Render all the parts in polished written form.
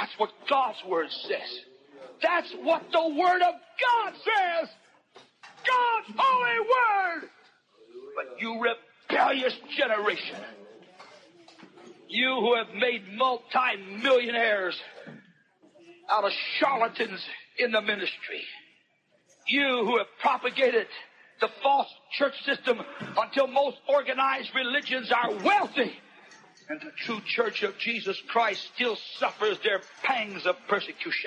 That's what God's Word says. That's what the Word of God says. God's holy Word. But you rebellious generation, you who have made multi-millionaires out of charlatans in the ministry, you who have propagated the false church system until most organized religions are wealthy, and the true church of Jesus Christ still suffers their pangs of persecution.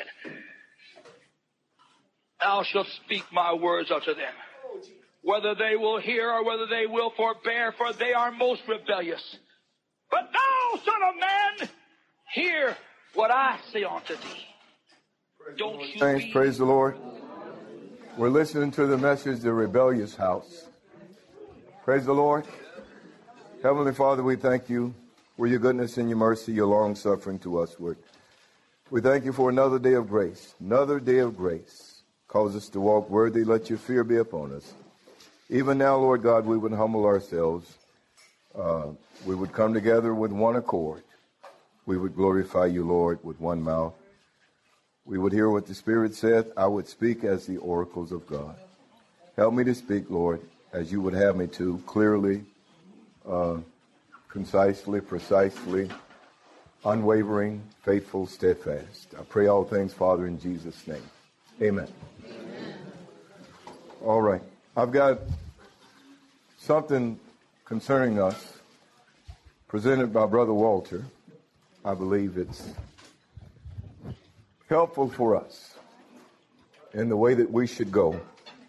Thou shalt speak my words unto them, whether they will hear or whether they will forbear, for they are most rebellious. But thou, son of man, hear what I say unto thee. Don't you Thanks, praise the Lord. We're listening to the message, The Rebellious House. Praise the Lord. Heavenly Father, we thank you for your goodness and your mercy, your long suffering to us, Lord. We thank you for another day of grace. Another day of grace. Cause us to walk worthy. Let your fear be upon us. Even now, Lord God, we would humble ourselves. We would come together with one accord. We would glorify you, Lord, with one mouth. We would hear what the Spirit saith. I would speak as the oracles of God. Help me to speak, Lord, as you would have me to, clearly, concisely, precisely, unwavering, faithful, steadfast. I pray all things, Father, in Jesus' name. Amen. Amen. All right. I've got something concerning us presented by Brother Walter. I believe it's helpful for us in the way that we should go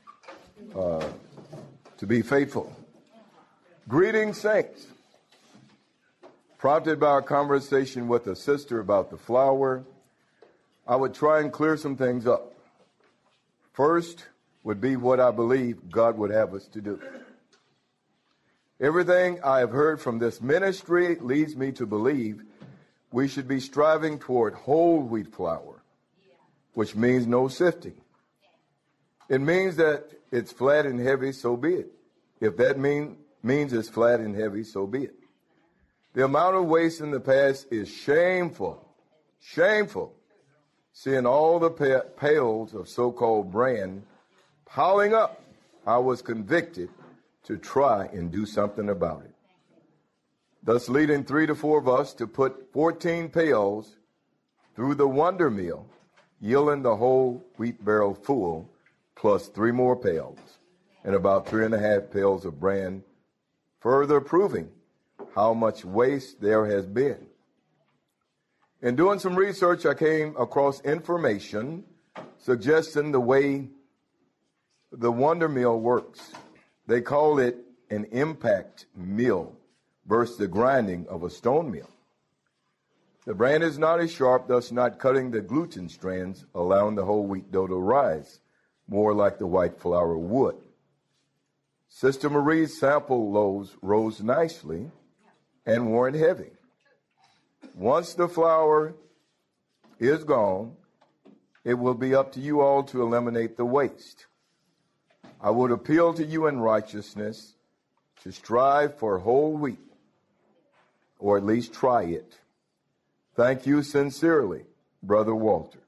to be faithful. Greetings, saints. Prompted by our conversation with a sister about the flower, I would try and clear some things up. First would be what I believe God would have us to do. Everything I have heard from this ministry leads me to believe we should be striving toward whole wheat flour, which means no sifting. It means that it's flat and heavy, so be it. If that means it's flat and heavy, so be it. The amount of waste in the past is shameful. Shameful. Seeing all the pails of so-called bran piling up, I was convicted to try and do something about it. Thus leading 3 to 4 of us to put 14 pails through the Wonder Mill, yielding the whole wheat barrel full, plus 3 more pails, and about 3.5 pails of bran, further proving how much waste there has been. In doing some research, I came across information suggesting the way the Wonder Mill works. They call it an impact mill versus the grinding of a stone mill. The bran is not as sharp, thus not cutting the gluten strands, allowing the whole wheat dough to rise, more like the white flour would. Sister Marie's sample loaves rose nicely and weren't heavy. Once the flour is gone, it will be up to you all to eliminate the waste. I would appeal to you in righteousness to strive for whole wheat, or at least try it. Thank you sincerely, Brother Walter.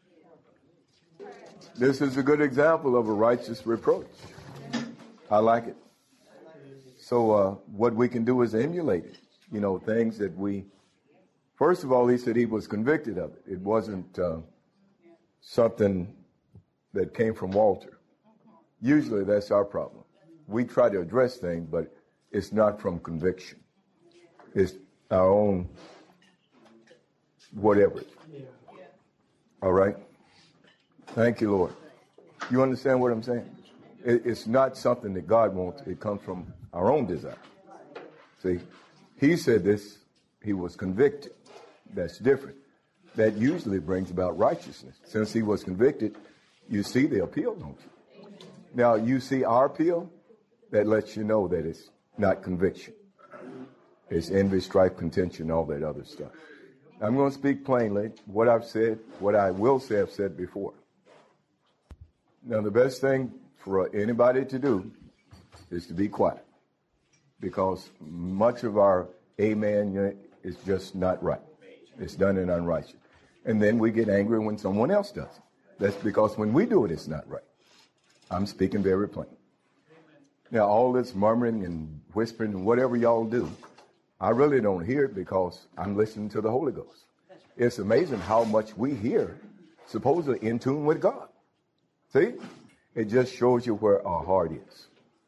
This is a good example of a righteous reproach. I like it. So what we can do is emulate it. You know, things that we... First of all, he said he was convicted of it. It wasn't something that came from Walter. Usually that's our problem. We try to address things, but it's not from conviction. It's our own whatever. All right? Thank you, Lord. You understand what I'm saying? It's not something that God wants. It comes from our own desire. See, he said this. He was convicted. That's different. That usually brings about righteousness. Since he was convicted, you see the appeal, don't you? Now, you see our appeal, that lets you know that it's not conviction. It's envy, strife, contention, all that other stuff. I'm going to speak plainly. What I've said, what I will say, I've said before. Now, the best thing for anybody to do is to be quiet, because much of our amen is just not right. It's done in unrighteous. And then we get angry when someone else does it. That's because when we do it, it's not right. I'm speaking very plain. Now, all this murmuring and whispering and whatever y'all do, I really don't hear it because I'm listening to the Holy Ghost. It's amazing how much we hear, supposedly in tune with God. See? It just shows you where our heart is.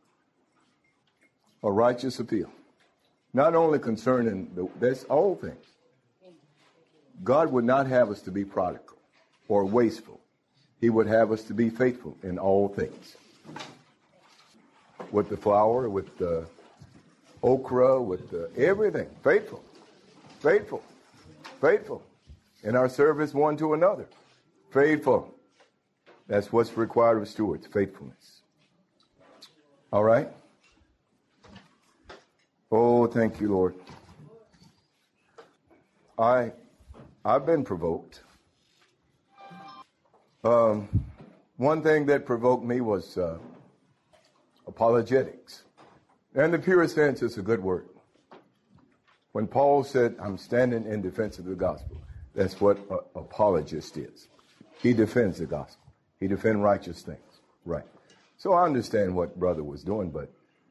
A righteous appeal. Not only concerning that's all things. God would not have us to be prodigal or wasteful. He would have us to be faithful in all things. With the flour, with the okra, with the everything. Faithful. Faithful. Faithful. In our service one to another. Faithful. That's what's required of stewards, faithfulness. All right? Oh, thank you, Lord. I've been provoked. One thing that provoked me was apologetics. And the purest sense is a good word. When Paul said, I'm standing in defense of the gospel, that's what an apologist is. He defends the gospel. He defends righteous things. Right. So I understand what brother was doing, but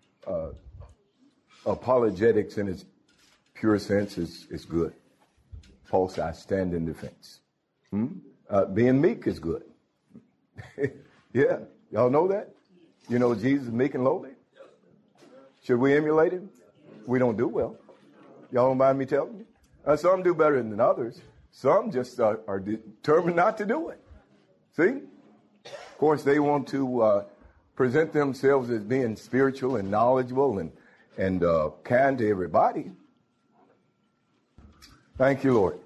apologetics in its pure sense is good. Paul said, I stand in defense. Being meek is good. Yeah. Y'all know that? You know Jesus is meek and lowly? Should we emulate him? We don't do well. Y'all don't mind me telling you? Some do better than others. Some just are determined not to do it. See? Of course, they want to present themselves as being spiritual and knowledgeable and kind to everybody. Thank you, Lord.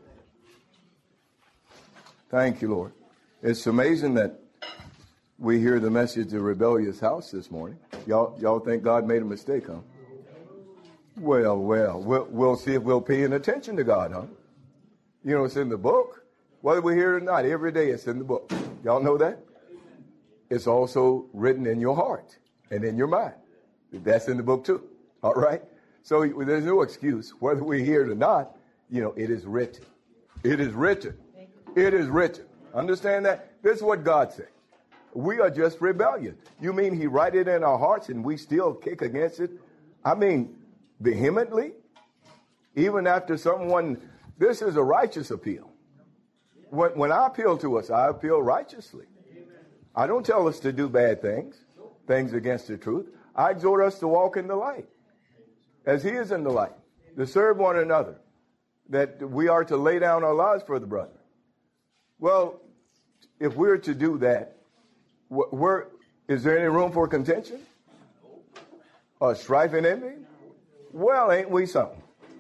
Thank you, Lord. It's amazing that we hear the message of rebellious house this morning. Y'all think God made a mistake, huh? Well, we'll see if we'll pay attention to God, huh? You know, it's in the book. Whether we hear it or not, every day it's in the book. Y'all know that? It's also written in your heart and in your mind. That's in the book too. All right? So there's no excuse. Whether we hear it or not, you know, it is written. It is written. It is written. Understand that? This is what God said. We are just rebellious. You mean he write it in our hearts and we still kick against it? I mean, vehemently? Even after someone, this is a righteous appeal. When I appeal to us, I appeal righteously. I don't tell us to do bad things, things against the truth. I exhort us to walk in the light, as he is in the light, to serve one another, that we are to lay down our lives for the brother. Well, if we're to do that, is there any room for contention? Or strife and envy? Well, ain't we something?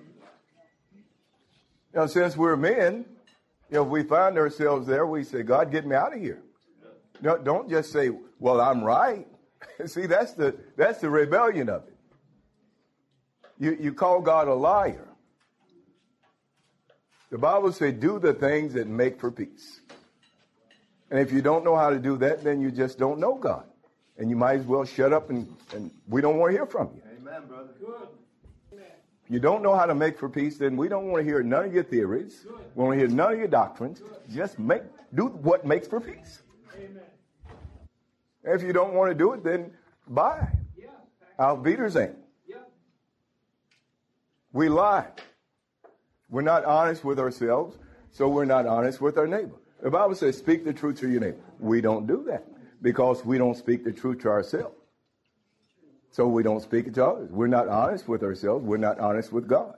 You know, since we're men, you know, if we find ourselves there, we say, God, get me out of here. No, don't just say, well, I'm right. See, that's the rebellion of it. You call God a liar. The Bible says, do the things that make for peace. And if you don't know how to do that, then you just don't know God. And you might as well shut up and we don't want to hear from you. Amen, brother. Good. If you don't know how to make for peace, then we don't want to hear none of your theories. Good. We want to hear none of your doctrines. Good. Just do what makes for peace. Amen. If you don't want to do it, then bye. Yeah. Auf Wiedersehen. Yeah. We lie. We're not honest with ourselves, so we're not honest with our neighbor. The Bible says, speak the truth to your neighbor. We don't do that because we don't speak the truth to ourselves. So we don't speak it to others. We're not honest with ourselves. We're not honest with God.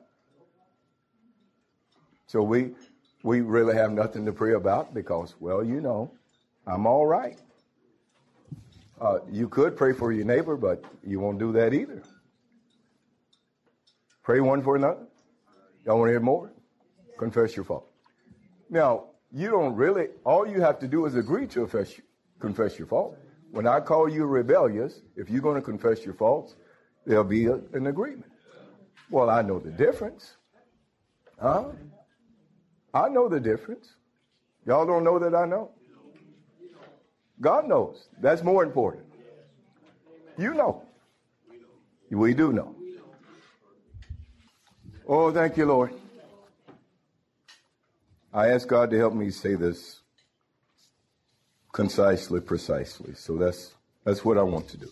So we really have nothing to pray about because, well, you know, I'm all right. You could pray for your neighbor, but you won't do that either. Pray one for another. Y'all want to hear more? Confess your fault. Now, you don't really, all you have to do is agree to confess your fault. When I call you rebellious, if you're going to confess your faults, there'll be an agreement. Well, I know the difference. Huh? I know the difference. Y'all don't know that I know? God knows. That's more important. You know. We do know. Oh, thank you, Lord. I ask God to help me say this concisely, precisely. So that's what I want to do.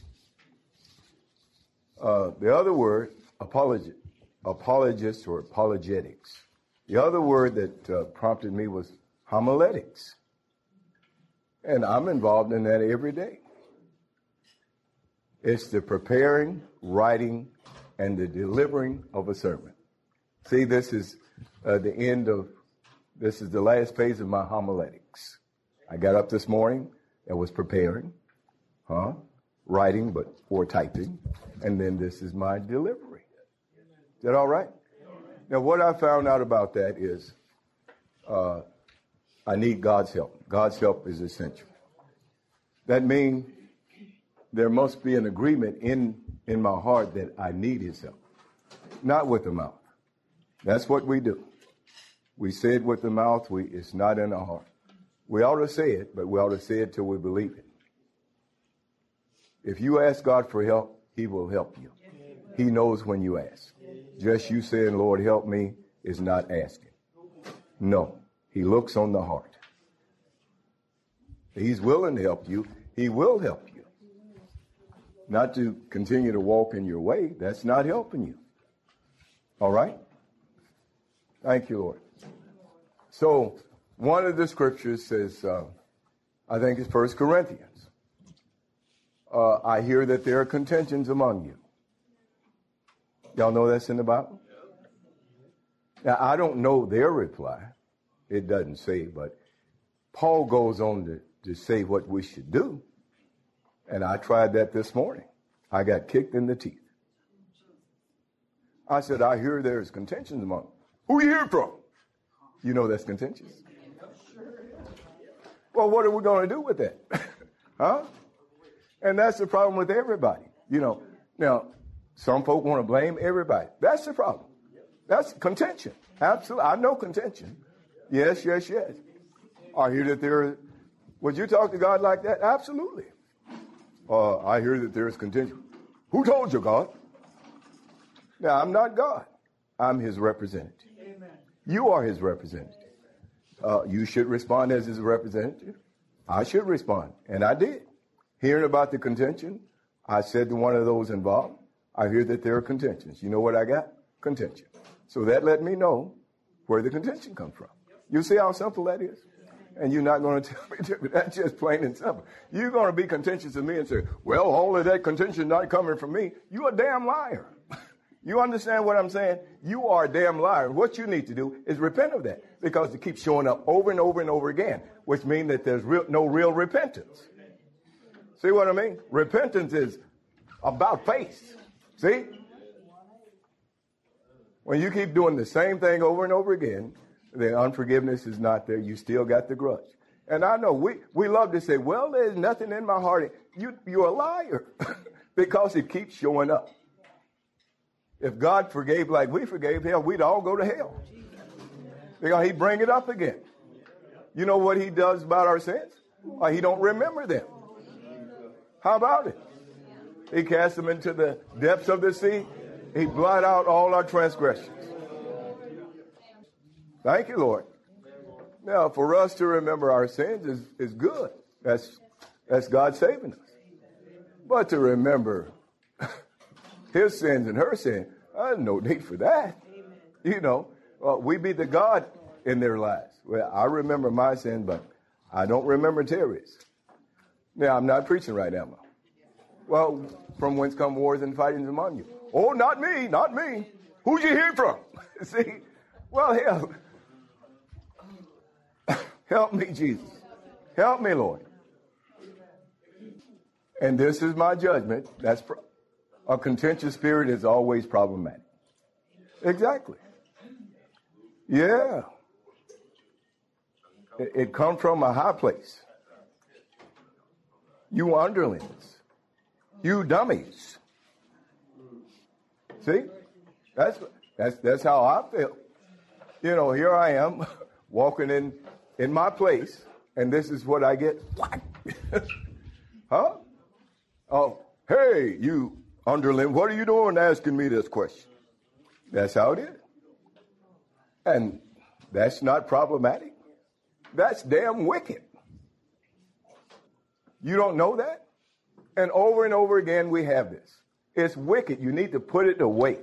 The other word, apologist or apologetics. The other word that prompted me was homiletics. And I'm involved in that every day. It's the preparing, writing, and the delivering of a sermon. See, this is this is the last phase of my homiletics. I got up this morning and was preparing, writing, but for typing, and then this is my delivery. Is that all right? Now, what I found out about that is I need God's help. God's help is essential. That means there must be an agreement in my heart that I need his help, not with the mouth. That's what we do. We say it with the mouth. It's not in our heart. We ought to say it, but we ought to say it till we believe it. If you ask God for help, he will help you. He knows when you ask. Just you saying, Lord, help me, is not asking. No, he looks on the heart. He's willing to help you. He will help you. Not to continue to walk in your way. That's not helping you. All right? Thank you, Lord. So, one of the scriptures says, I think it's 1 Corinthians. I hear that there are contentions among you. Y'all know that's in the Bible? Now, I don't know their reply. It doesn't say, but Paul goes on to say what we should do. And I tried that this morning. I got kicked in the teeth. I said, I hear there's contentions among you. Who you hear from? You know that's contentious. Well, what are we going to do with that? And that's the problem with everybody. Now, some folk want to blame everybody. That's the problem. That's contention. Absolutely. I know contention. Yes. I hear that would you talk to God like that? Absolutely. I hear that there is contention. Who told you, God? Now, I'm not God. I'm his representative. Amen. You are his representative. You should respond as his representative. I should respond. And I did. Hearing about the contention, I said to one of those involved, I hear that there are contentions. You know what I got? Contention. So that let me know where the contention comes from. You see how simple that is? And you're not going to tell me different. That's just plain and simple. You're going to be contentious with me and say, well, all of that contention not coming from me. You're a damn liar. You understand what I'm saying? You are a damn liar. What you need to do is repent of that, because it keeps showing up over and over and over again, which means that there's no real repentance. See what I mean? Repentance is about faith. See? When you keep doing the same thing over and over again, the unforgiveness is not there. You still got the grudge. And I know we love to say, well, there's nothing in my heart. You're a liar because it keeps showing up. If God forgave like we forgave hell, we'd all go to hell. Because he'd bring it up again. You know what he does about our sins? He don't remember them. How about it? He casts them into the depths of the sea. He blot out all our transgressions. Thank you, Lord. Now, for us to remember our sins is good. That's God saving us. But to remember his sins and her sin, there's no need for that. We be the God in their lives. Well, I remember my sin, but I don't remember Terry's. Now, I'm not preaching right now. Well, from whence come wars and fightings among you? Oh, not me. Who'd you hear from? See? Well, help me, Jesus. Help me, Lord. And this is my judgment. A contentious spirit is always problematic. Exactly. Yeah. It comes from a high place. You underlings. You dummies. See? That's how I feel. Here I am walking in my place, and this is what I get. What? Huh? Oh, hey, you underling, what are you doing asking me this question? That's how it is. And that's not problematic. That's damn wicked. You don't know that? And over again we have this. It's wicked. You need to put it away.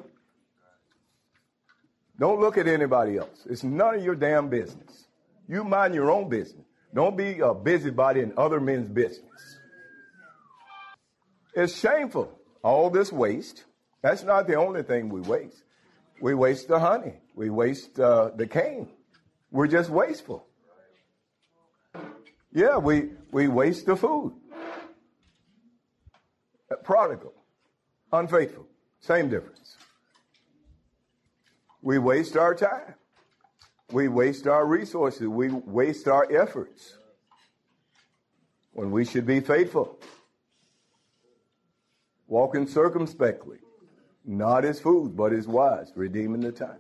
Don't look at anybody else. It's none of your damn business. You mind your own business. Don't be a busybody in other men's business. It's shameful. All this waste. That's not the only thing we waste. We waste the honey. We waste the cane. We're just wasteful. Yeah, we waste the food. Prodigal. Unfaithful. Same difference. We waste our time. We waste our resources. We waste our efforts when we should be faithful. Walking circumspectly, not as fools, but as wise, redeeming the time.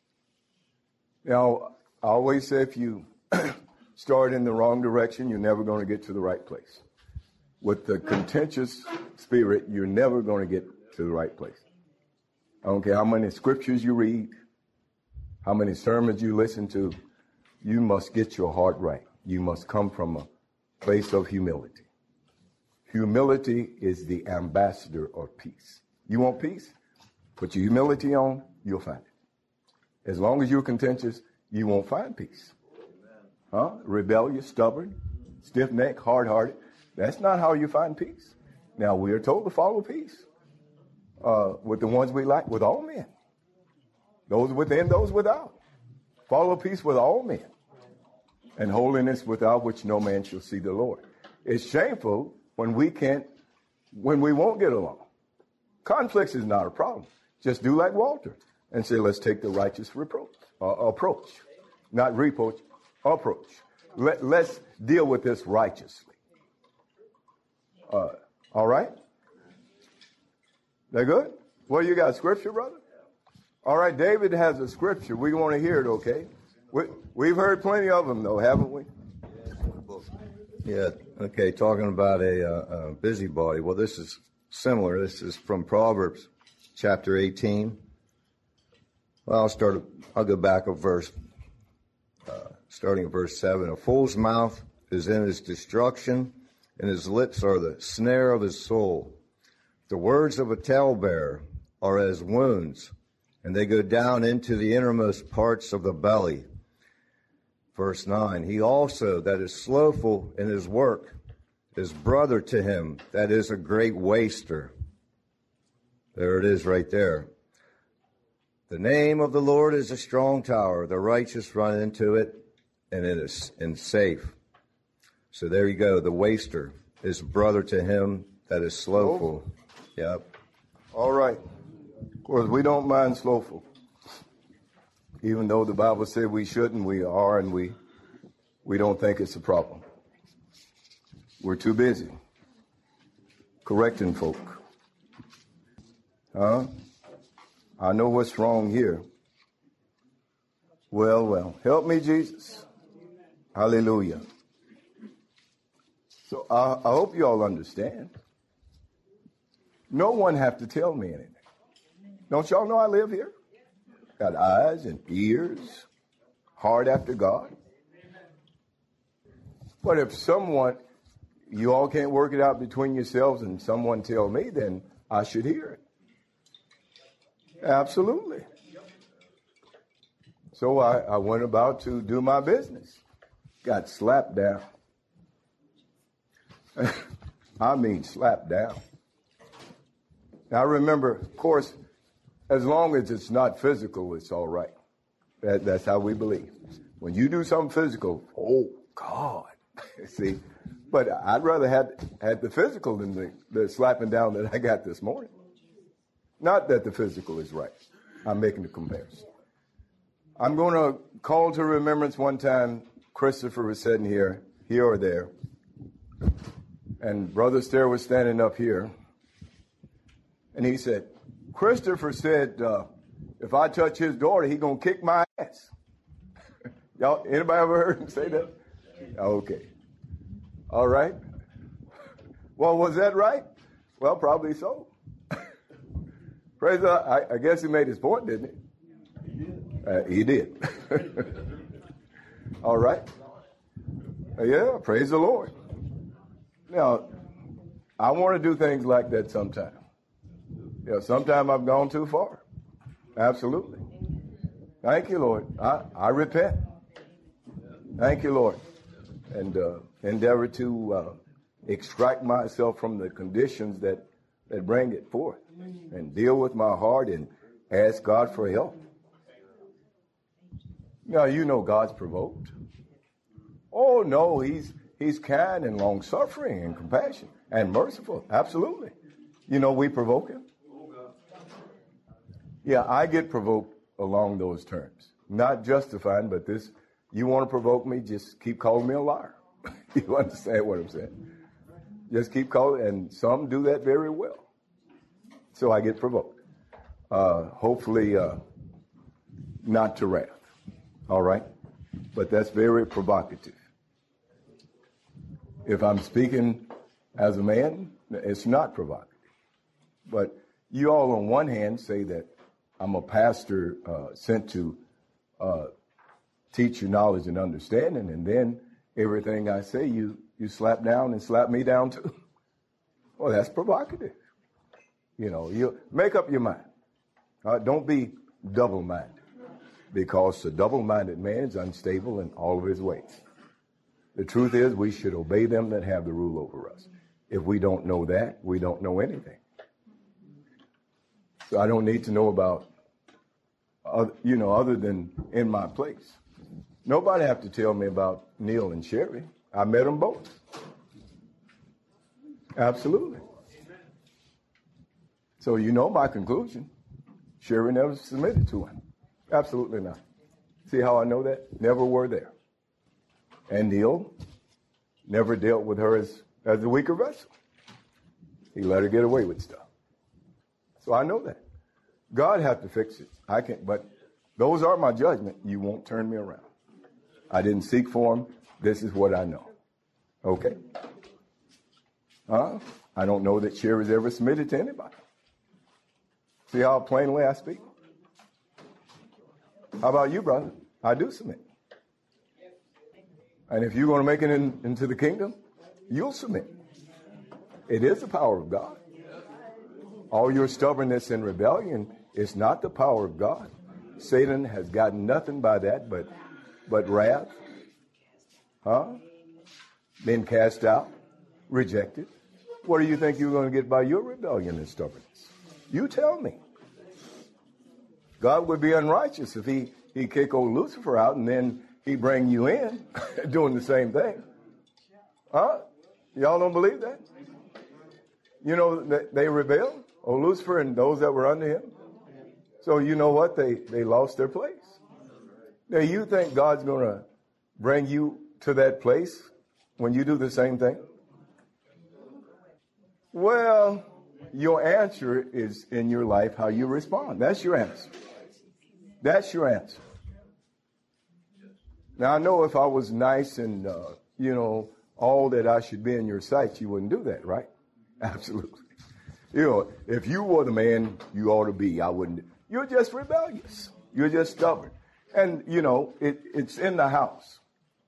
Now, I always say if you start in the wrong direction, you're never going to get to the right place. With the contentious spirit, you're never going to get to the right place. I don't care how many scriptures you read, how many sermons you listen to, you must get your heart right. You must come from a place of humility. Humility is the ambassador of peace. You want peace? Put your humility on, you'll find it. As long as you're contentious, you won't find peace. Rebellious, stubborn, stiff-necked, hard-hearted. That's not how you find peace. Now, we are told to follow peace with the ones we like, with all men. Those within, those without. Follow peace with all men. And holiness without which no man shall see the Lord. It's shameful when we won't get along. Conflicts is not a problem. Just do like Walter and say, let's take the righteous approach. Not reproach, approach. Let's deal with this righteously. All right? That good? Well, you got scripture, brother? All right, David has a scripture. We want to hear it, okay? We've heard plenty of them, though, haven't we? Yeah, okay, talking about a busybody. Well, this is similar. This is from Proverbs chapter 18. Well, I'll go back a verse, starting at verse 7. A fool's mouth is in his destruction, and his lips are the snare of his soul. The words of a talebearer are as wounds, and they go down into the innermost parts of the belly. Verse 9, he also that is slothful in his work is brother to him that is a great waster. There it is right there. The name of the Lord is a strong tower. The righteous run into it, and it is safe. So there you go. The waster is brother to him that is slothful. Yep. All right. Of course, we don't mind slothful. Even though the Bible said we shouldn't, we are, and we don't think it's a problem. We're too busy correcting folk. I know what's wrong here. Well, help me, Jesus. Hallelujah. So I hope you all understand. No one have to tell me anything. Don't y'all know I live here? Got eyes and ears, heart after God. But if you all can't work it out between yourselves and someone tell me, then I should hear it. Absolutely. So I went about to do my business. Got slapped down. I mean slapped down. Now remember, of course, as long as it's not physical, it's all right. That's how we believe. When you do something physical, oh, God. See? But I'd rather had the physical than the slapping down that I got this morning. Not that the physical is right. I'm making the comparison. I'm going to call to remembrance one time Christopher was sitting here or there, and Brother Stair was standing up here, and he said, Christopher said, if I touch his daughter, he's going to kick my ass. Y'all, anybody ever heard him say that? Okay. All right. Well, was that right? Well, probably so. Praise God. I guess he made his point, didn't he? He did. All right. Yeah, praise the Lord. Now, I want to do things like that sometime. Yeah, sometime I've gone too far. Absolutely. Thank you, Lord. I repent. Thank you, Lord. And endeavor to extract myself from the conditions that bring it forth and deal with my heart and ask God for help. Now, you know God's provoked. Oh, no, he's kind and long-suffering and compassionate and merciful. Absolutely. You know, we provoke him. Yeah, I get provoked along those terms. Not justifying, but this, you want to provoke me, just keep calling me a liar. You understand what I'm saying? Just keep calling, and some do that very well. So I get provoked. Hopefully not to wrath. All right? But that's very provocative. If I'm speaking as a man, it's not provocative. But you all on one hand say that I'm a pastor sent to teach you knowledge and understanding, and then everything I say you slap down and slap me down too. Well, that's provocative. You know, you make up your mind. Don't be double-minded, because the double-minded man is unstable in all of his ways. The truth is, we should obey them that have the rule over us. If we don't know that, we don't know anything. So I don't need to know about, other than in my place. Nobody have to tell me about Neil and Sherry. I met them both. Absolutely. So you know my conclusion. Sherry never submitted to him. Absolutely not. See how I know that? Never were there. And Neil never dealt with her as a weaker vessel. He let her get away with stuff. So I know that. God has to fix it. I can't, but those are my judgment. You won't turn me around. I didn't seek for them. This is what I know. Okay? I don't know that Sherry's ever submitted to anybody. See how plainly I speak? How about you, brother? I do submit. And if you're going to make it into the kingdom, you'll submit. It is the power of God. All your stubbornness and rebellion is not the power of God. Satan has gotten nothing by that but wrath. Been cast out, rejected. What do you think you're going to get by your rebellion and stubbornness? You tell me. God would be unrighteous if he kick old Lucifer out and then he bring you in doing the same thing. Y'all don't believe that? You know that they rebelled, old Lucifer and those that were under him. So you know what? They lost their place. Now you think God's going to bring you to that place when you do the same thing? Well, your answer is in your life how you respond. That's your answer. That's your answer. Now, I know if I was nice and, all that I should be in your sight, you wouldn't do that, right? Absolutely. If you were the man you ought to be, I wouldn't. You're just rebellious. You're just stubborn. And, it's in the house.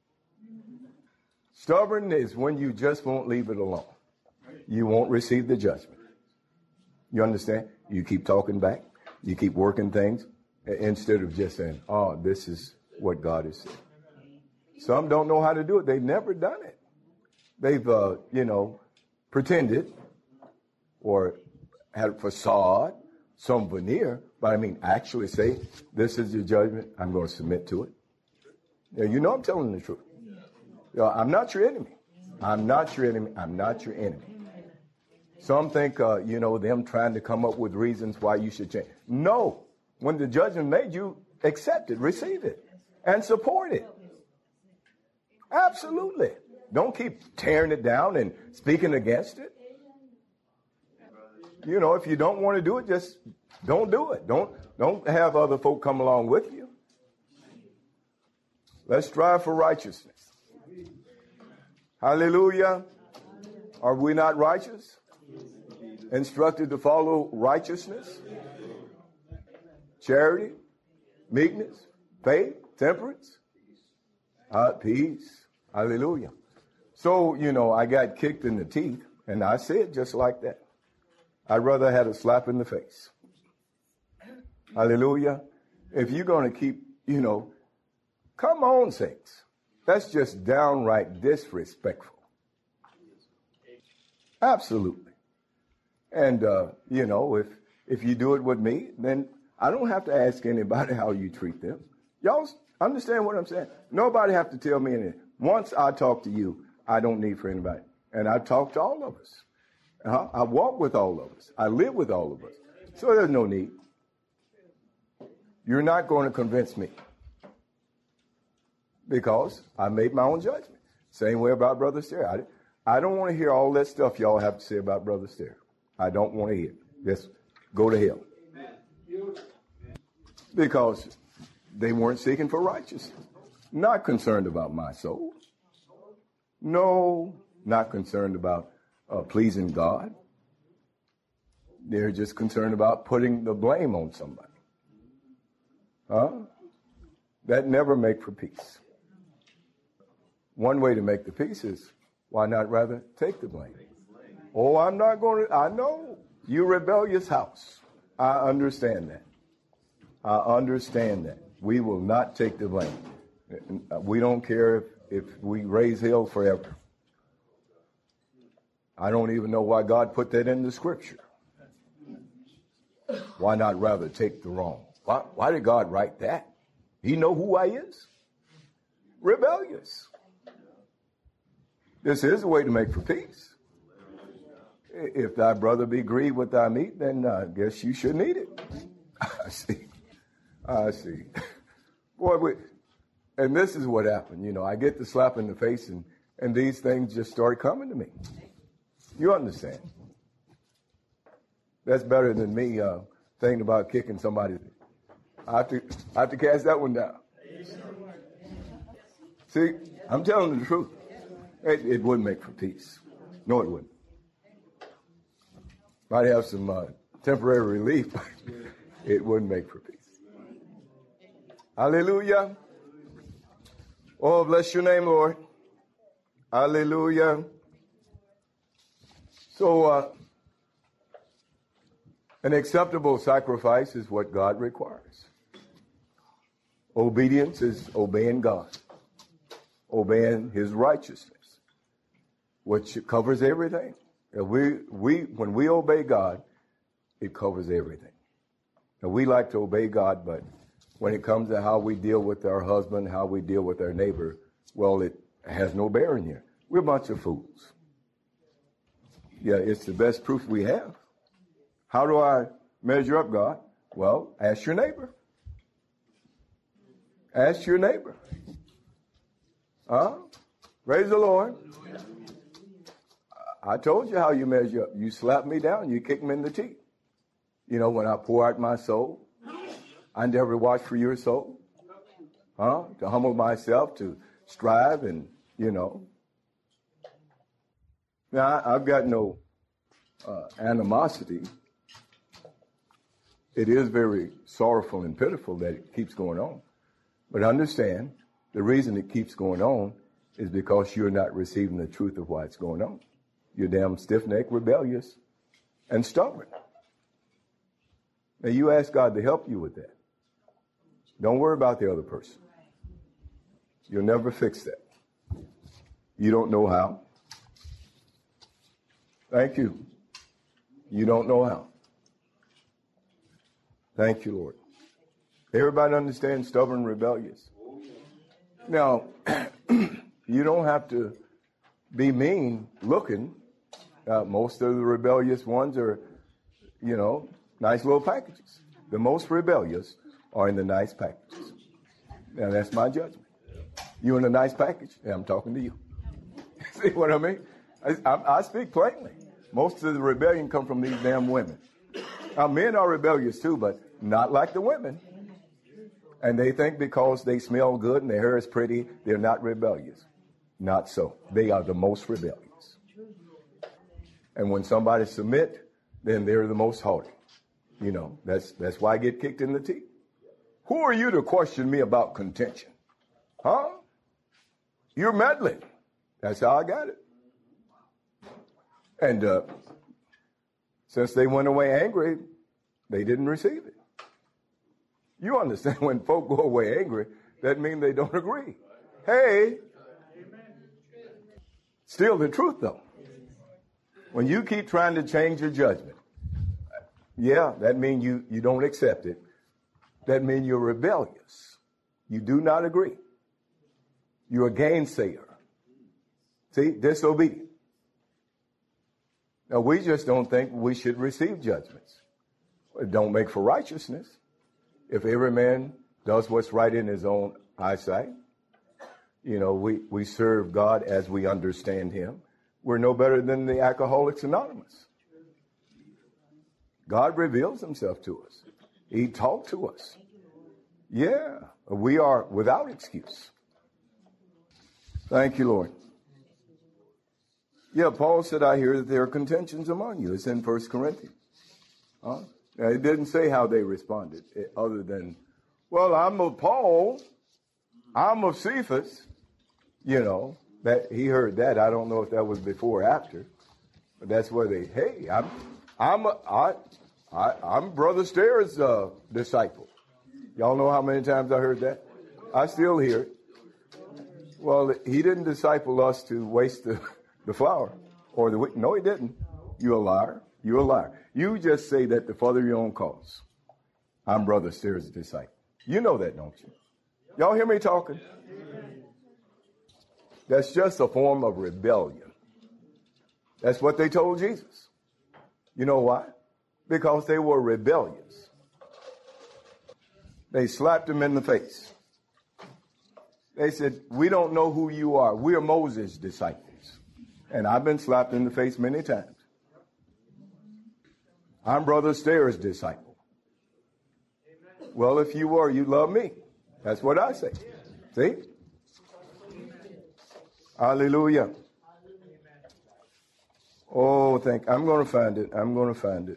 Stubborn is when you just won't leave it alone. You won't receive the judgment. You understand? You keep talking back. You keep working things instead of just saying, this is what God has said. Some don't know how to do it. They've never done it. They've, pretended or had a facade, some veneer, but actually say, this is your judgment. I'm going to submit to it. Now, I'm telling the truth. I'm not your enemy. I'm not your enemy. I'm not your enemy. Some think, them trying to come up with reasons why you should change. No. When the judgment made, you accept it, receive it, and support it. Absolutely. Don't keep tearing it down and speaking against it. If you don't want to do it, just don't do it. Don't have other folk come along with you. Let's strive for righteousness. Hallelujah. Are we not righteous? Instructed to follow righteousness, charity, meekness, faith, temperance, peace. Hallelujah. So, I got kicked in the teeth, and I said just like that. I'd rather have a slap in the face. Hallelujah. If you're going to keep, come on, saints. That's just downright disrespectful. Absolutely. And, if you do it with me, then I don't have to ask anybody how you treat them. Y'all understand what I'm saying? Nobody have to tell me anything. Once I talk to you, I don't need for anybody. And I talk to all of us. I walk with all of us. I live with all of us. So there's no need. You're not going to convince me. Because I made my own judgment. Same way about Brother Stair. I don't want to hear all that stuff y'all have to say about Brother Stair. I don't want to hear it. Just go to hell. Because they weren't seeking for righteousness. Not concerned about my soul. No, not concerned about pleasing God. They're just concerned about putting the blame on somebody. That never make for peace. One way to make the peace is, why not rather take the blame? Oh, I'm not going to, I know, you rebellious house. I understand that. I understand that. We will not take the blame. We don't care if we raise hell forever. I don't even know why God put that in the scripture. Why not rather take the wrong? Why did God write that? He know who I is? Rebellious. This is a way to make for peace. If thy brother be grieved with thy meat, then I guess you shouldn't eat it. I see. Boy, and this is what happened. I get the slap in the face and these things just start coming to me. You understand? That's better than me thinking about kicking somebody. I have to cast that one down. See, I'm telling the truth. It wouldn't make for peace. No, it wouldn't. Might have some temporary relief, but it wouldn't make for peace. Hallelujah. Oh, bless your name, Lord. Hallelujah. So, an acceptable sacrifice is what God requires. Obedience is obeying God, obeying His righteousness, which covers everything. When we obey God, it covers everything. Now, we like to obey God, but when it comes to how we deal with our husband, how we deal with our neighbor, well, it has no bearing here. We're a bunch of fools. Yeah, it's the best proof we have. How do I measure up, God? Well, ask your neighbor. Ask your neighbor. Praise the Lord. I told you how you measure up. You slap me down, you kick me in the teeth. When I pour out my soul, I never watch for your soul. To humble myself, to strive, and, Now, I've got no animosity. It is very sorrowful and pitiful that it keeps going on. But understand, the reason it keeps going on is because you're not receiving the truth of why it's going on. You're damn stiff-necked, rebellious, and stubborn. Now, you ask God to help you with that. Don't worry about the other person. You'll never fix that. You don't know how. Thank you. You don't know how. Thank you, Lord. Everybody understands stubborn, rebellious. Now, you don't have to be mean looking. Most of the rebellious ones are, nice little packages. The most rebellious are in the nice packages. Now, that's my judgment. You in a nice package? Yeah, I'm talking to you. See what I mean? I speak plainly. Most of the rebellion come from these damn women. Now, men are rebellious too, but not like the women. And they think because they smell good and their hair is pretty, they're not rebellious. Not so. They are the most rebellious. And when somebody submit, then they're the most haughty. That's why I get kicked in the teeth. Who are you to question me about contention? You're meddling. That's how I got it. And since they went away angry, they didn't receive it. You understand, when folk go away angry, that means they don't agree. Hey, still the truth though. When you keep trying to change your judgment, yeah, that means you don't accept it. That means you're rebellious. You do not agree. You're a gainsayer. See, disobedient. Now, we just don't think we should receive judgments. It don't make for righteousness. If every man does what's right in his own eyesight, we serve God as we understand him. We're no better than the Alcoholics Anonymous. God reveals himself to us. He talked to us. Yeah, we are without excuse. Thank you, Lord. Yeah, Paul said, I hear that there are contentions among you. It's in 1 Corinthians. Now, it didn't say how they responded, other than, well, I'm of Paul. I'm of Cephas. That he heard that. I don't know if that was before or after. But that's where I'm Brother Stair's disciple. Y'all know how many times I heard that? I still hear it. Well, he didn't disciple us to waste the flour or the wheat. No, he didn't. You're a liar. You're a liar. You just say that to further your own cause. I'm Brother Stair's disciple. You know that, don't you? Y'all hear me talking? That's just a form of rebellion. That's what they told Jesus. You know why? Because they were rebellious. They slapped him in the face. They said, we don't know who you are. We are Moses' disciples. And I've been slapped in the face many times. I'm Brother Stair's disciple. Well, if you were, you love me. That's what I say. See? Hallelujah. Oh, I'm going to find it. I'm going to find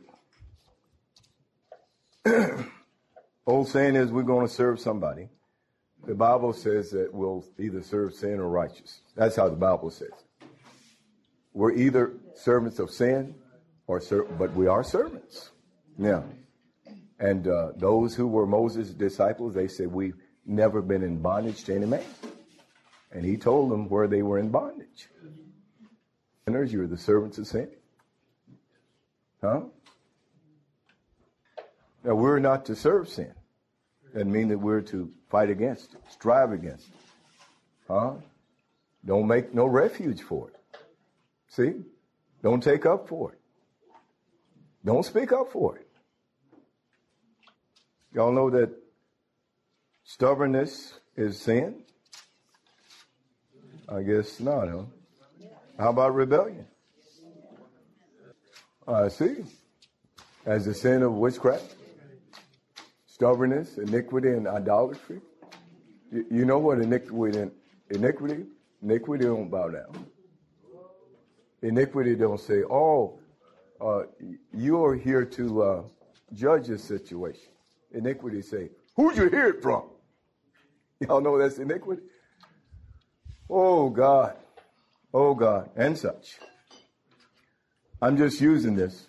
it. Old saying is we're going to serve somebody. The Bible says that we'll either serve sin or righteous. That's how the Bible says. We're either servants of sin but we are servants. Yeah. And those who were Moses' disciples, they said, we've never been in bondage to any man. And he told them where they were in bondage. Sinners, you're the servants of sin. Huh? Now, we're not to serve sin. That means that we're to fight against it, strive against it. Huh? Don't make no refuge for it. See? Don't take up for it. Don't speak up for it. Y'all know that stubbornness is sin? I guess not, huh? How about rebellion? I see. As the sin of witchcraft, stubbornness, iniquity, and idolatry. You know what iniquity? Iniquity don't bow down. Iniquity don't say, you are here to judge this situation. Iniquity say, who'd you hear it from? Y'all know that's iniquity? Oh, God, and such. I'm just using this,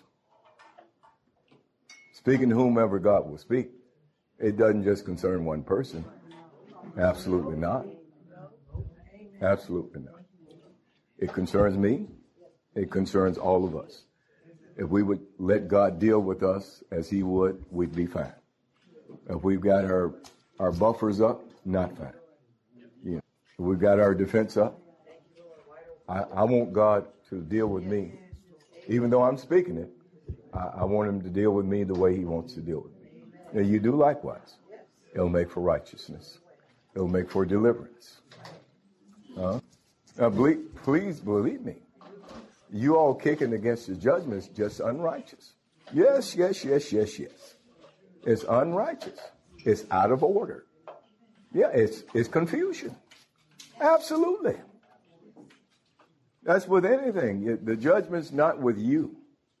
speaking to whomever God will speak. It doesn't just concern one person. Absolutely not. Absolutely not. It concerns me. It concerns all of us. If we would let God deal with us as he would, we'd be fine. If we've got our buffers up, not fine. Yeah. If we've got our defense up, I want God to deal with me. Even though I'm speaking it, I want him to deal with me the way he wants to deal with me. And you do likewise. It'll make for righteousness. It'll make for deliverance. Now, please believe me. You all kicking against the judgment is just unrighteous. Yes. It's unrighteous. It's out of order. Yeah, it's confusion. Absolutely. That's with anything. The judgment's not with you.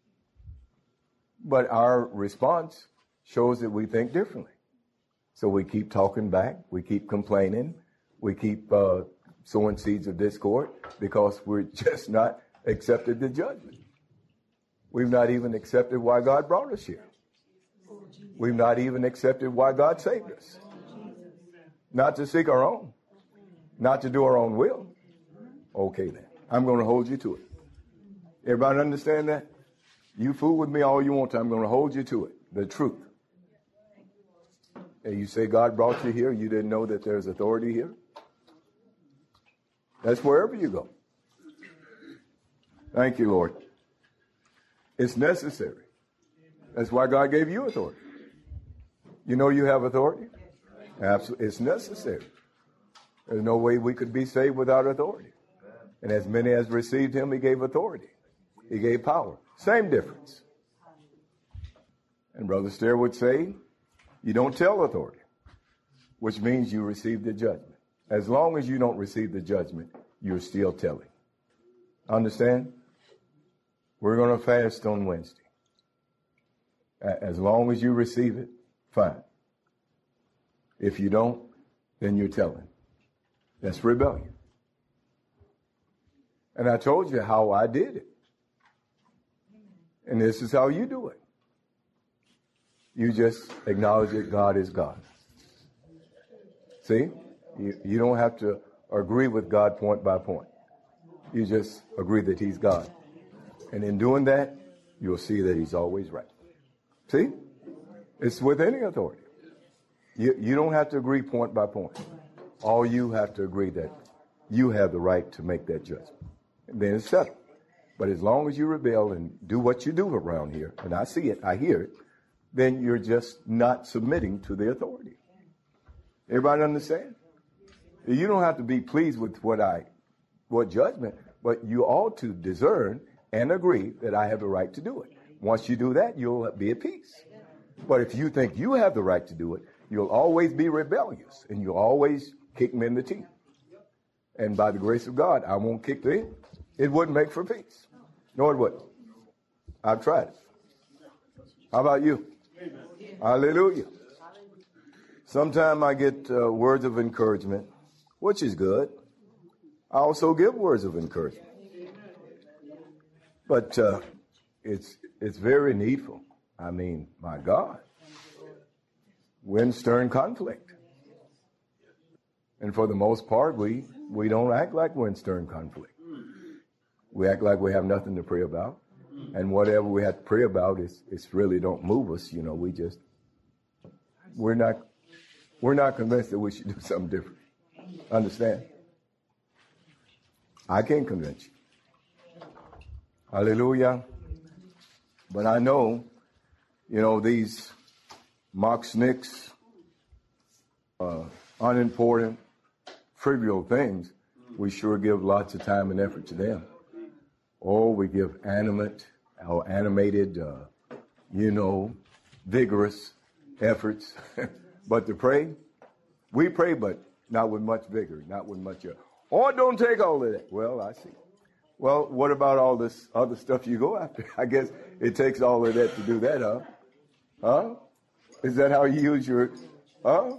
But our response shows that we think differently. So we keep talking back. We keep complaining. We keep sowing seeds of discord because we're just not accepted the judgment. We've not even accepted why God brought us here. We've not even accepted why God saved us. Not to seek our own. Not to do our own will. Okay then. I'm going to hold you to it. Everybody understand that? You fool with me all you want to. I'm going to hold you to it. The truth. And you say God brought you here. You didn't know that there's authority here. That's wherever you go. Thank you, Lord. It's necessary. That's why God gave you authority. You know you have authority? Absolutely. It's necessary. There's no way we could be saved without authority. And as many as received him, he gave authority. He gave power. Same difference. And Brother Stair would say, you don't tell authority, which means you receive the judgment. As long as you don't receive the judgment, you're still telling. Understand? We're going to fast on Wednesday. As long as you receive it, fine. If you don't, then you're telling. That's rebellion. And I told you how I did it. And this is how you do it. You just acknowledge that God is God. See? You don't have to agree with God point by point. You just agree that he's God. And in doing that, you'll see that he's always right. See? It's with any authority. You don't have to agree point by point. All you have to agree that you have the right to make that judgment. And then it's settled. But as long as you rebel and do what you do around here, and I see it, I hear it, then you're just not submitting to the authority. Everybody understand? You don't have to be pleased with what judgment, but you ought to discern and agree that I have the right to do it. Once you do that, you'll be at peace. But if you think you have the right to do it, you'll always be rebellious, and you'll always kick me in the teeth. And by the grace of God, I won't kick the end. It wouldn't make for peace. No, it wouldn't. I've tried it. How about you? Hallelujah. Sometimes I get words of encouragement, which is good. I also give words of encouragement. But it's very needful. I mean, my God. We're in stern conflict. And for the most part, we don't act like we're in stern conflict. We act like we have nothing to pray about. And whatever we have to pray about is really don't move us. You know, we're not convinced that we should do something different. Understand? I can't convince you. Hallelujah. But I know, these mock snicks, unimportant, trivial things, we sure give lots of time and effort to them. Or we give animated, vigorous efforts. But to pray, we pray, but not with much vigor, not with much. Oh, don't take all of that. Well, I see. Well, what about all this other stuff you go after? I guess it takes all of that to do that, huh? Huh? Is that how you use your, huh?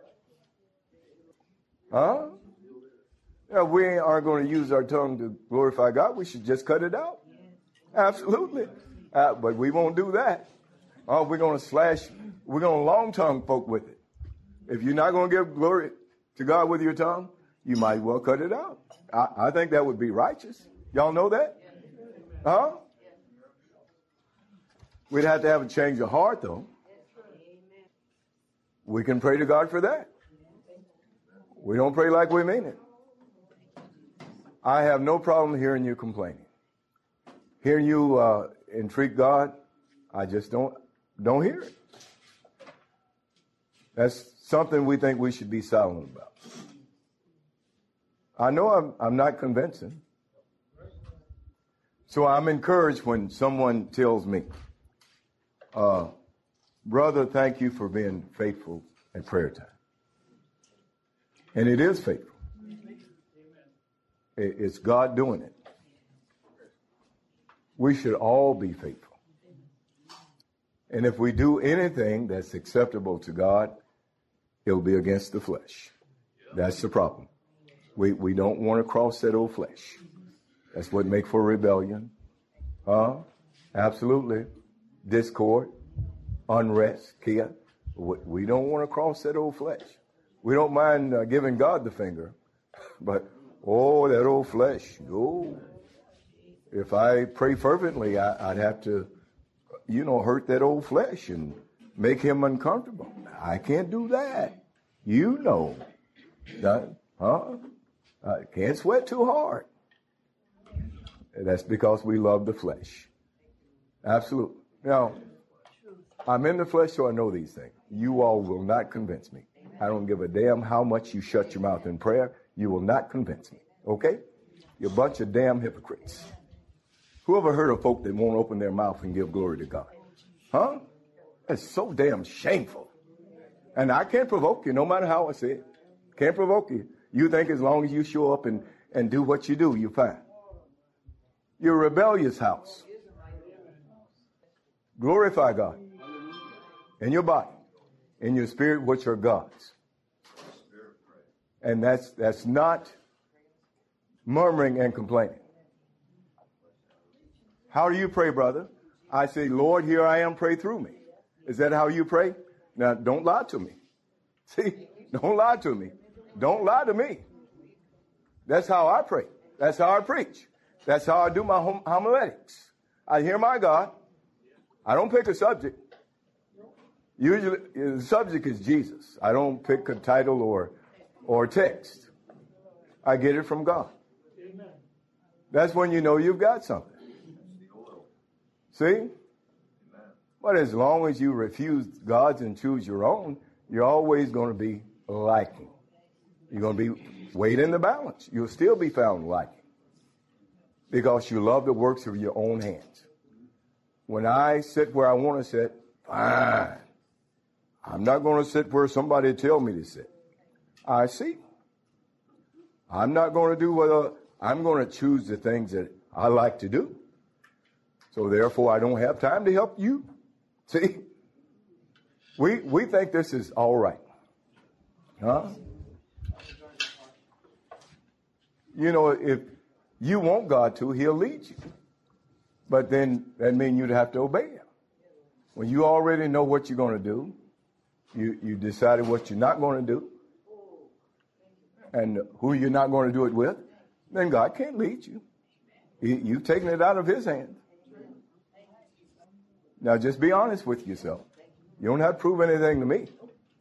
Huh? Yeah, we aren't going to use our tongue to glorify God. We should just cut it out. Absolutely. But we won't do that. We're going to long tongue folk with it. If you're not going to give glory to God with your tongue, you might well cut it out. I think that would be righteous. Y'all know that? Huh? We'd have to have a change of heart, though. We can pray to God for that. We don't pray like we mean it. I have no problem hearing you complaining. Hearing you entreat God, I just don't hear it. That's something we think we should be silent about. I know I'm not convincing. So I'm encouraged when someone tells me, brother, thank you for being faithful at prayer time. And it is faithful. It's God doing it. We should all be faithful. And if we do anything that's acceptable to God, it'll be against the flesh. That's the problem. We don't want to cross that old flesh. That's what makes for rebellion. Absolutely. Discord, unrest, chaos. We don't want to cross that old flesh. We don't mind giving God the finger, but that old flesh. Oh, if I pray fervently, I'd have to, hurt that old flesh and make him uncomfortable. I can't do that. I can't sweat too hard. That's because we love the flesh. Absolutely. Now, I'm in the flesh, so I know these things. You all will not convince me. I don't give a damn how much you shut your mouth in prayer. You will not convince me. Okay? You're a bunch of damn hypocrites. Who ever heard of folk that won't open their mouth and give glory to God? Huh? It's so damn shameful. And I can't provoke you, no matter how I say it. Can't provoke you. You think as long as you show up and do what you do, you're fine. You're a rebellious house. Glorify God in your body, in your spirit, which are God's. And that's not murmuring and complaining. How do you pray, brother? I say, Lord, here I am, pray through me. Is that how you pray? Now, don't lie to me. See, don't lie to me. Don't lie to me. That's how I pray. That's how I preach. That's how I do my homiletics. I hear my God. I don't pick a subject. Usually, the subject is Jesus. I don't pick a title or text. I get it from God. That's when you know you've got something. See? But as long as you refuse God's and choose your own, you're always going to be lacking. You're going to be weighed in the balance. You'll still be found lacking because you love the works of your own hands. When I sit where I want to sit, fine. I'm not going to sit where somebody tell me to sit. I see. I'm not going to do what I'm going to choose the things that I like to do. So therefore, I don't have time to help you. See? We think this is all right. Huh? If you want God to, he'll lead you. But then that means you'd have to obey him. When you already know what you're going to do, you decided what you're not going to do, and who you're not going to do it with, then God can't lead you. You've taken it out of his hands. Now just be honest with yourself. You don't have to prove anything to me.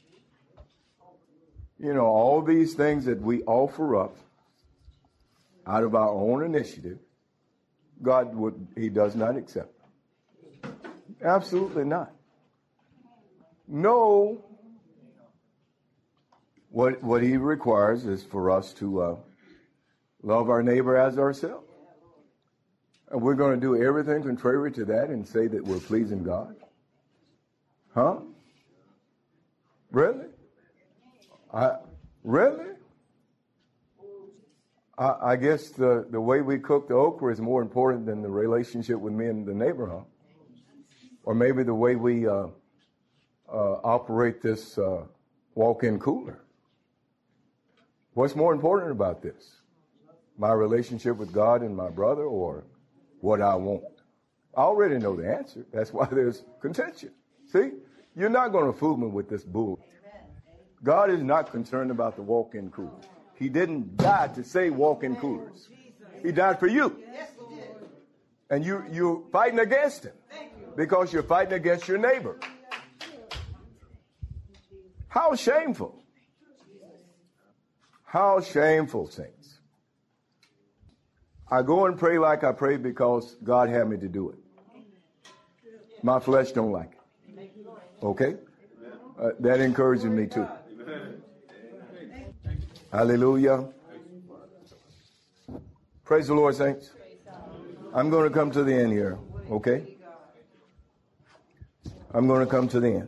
All these things that we offer up out of our own initiative, he does not accept. Absolutely not. No. What he requires is for us to love our neighbor as ourselves. And we're going to do everything contrary to that and say that we're pleasing God? Huh? Really? Really? I guess the way we cook the okra is more important than the relationship with me and the neighbor, huh? Or maybe the way we operate this walk-in cooler. What's more important about this? My relationship with God and my brother, or what I want? I already know the answer. That's why there's contention. See? You're not going to fool me with this bull. God is not concerned about the walk-in cooler. He didn't die to say walk-in coolers. He died for you. And you're fighting against him because you're fighting against your neighbor. How shameful. How shameful, saints. I go and pray like I pray because God had me to do it. My flesh don't like it. Okay? That encourages me too. Hallelujah. Praise the Lord, saints. I'm going to come to the end here. Okay? I'm going to come to the end.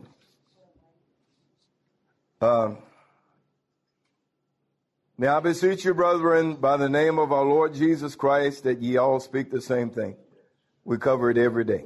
Now I beseech you, brethren, by the name of our Lord Jesus Christ, that ye all speak the same thing. We cover it every day.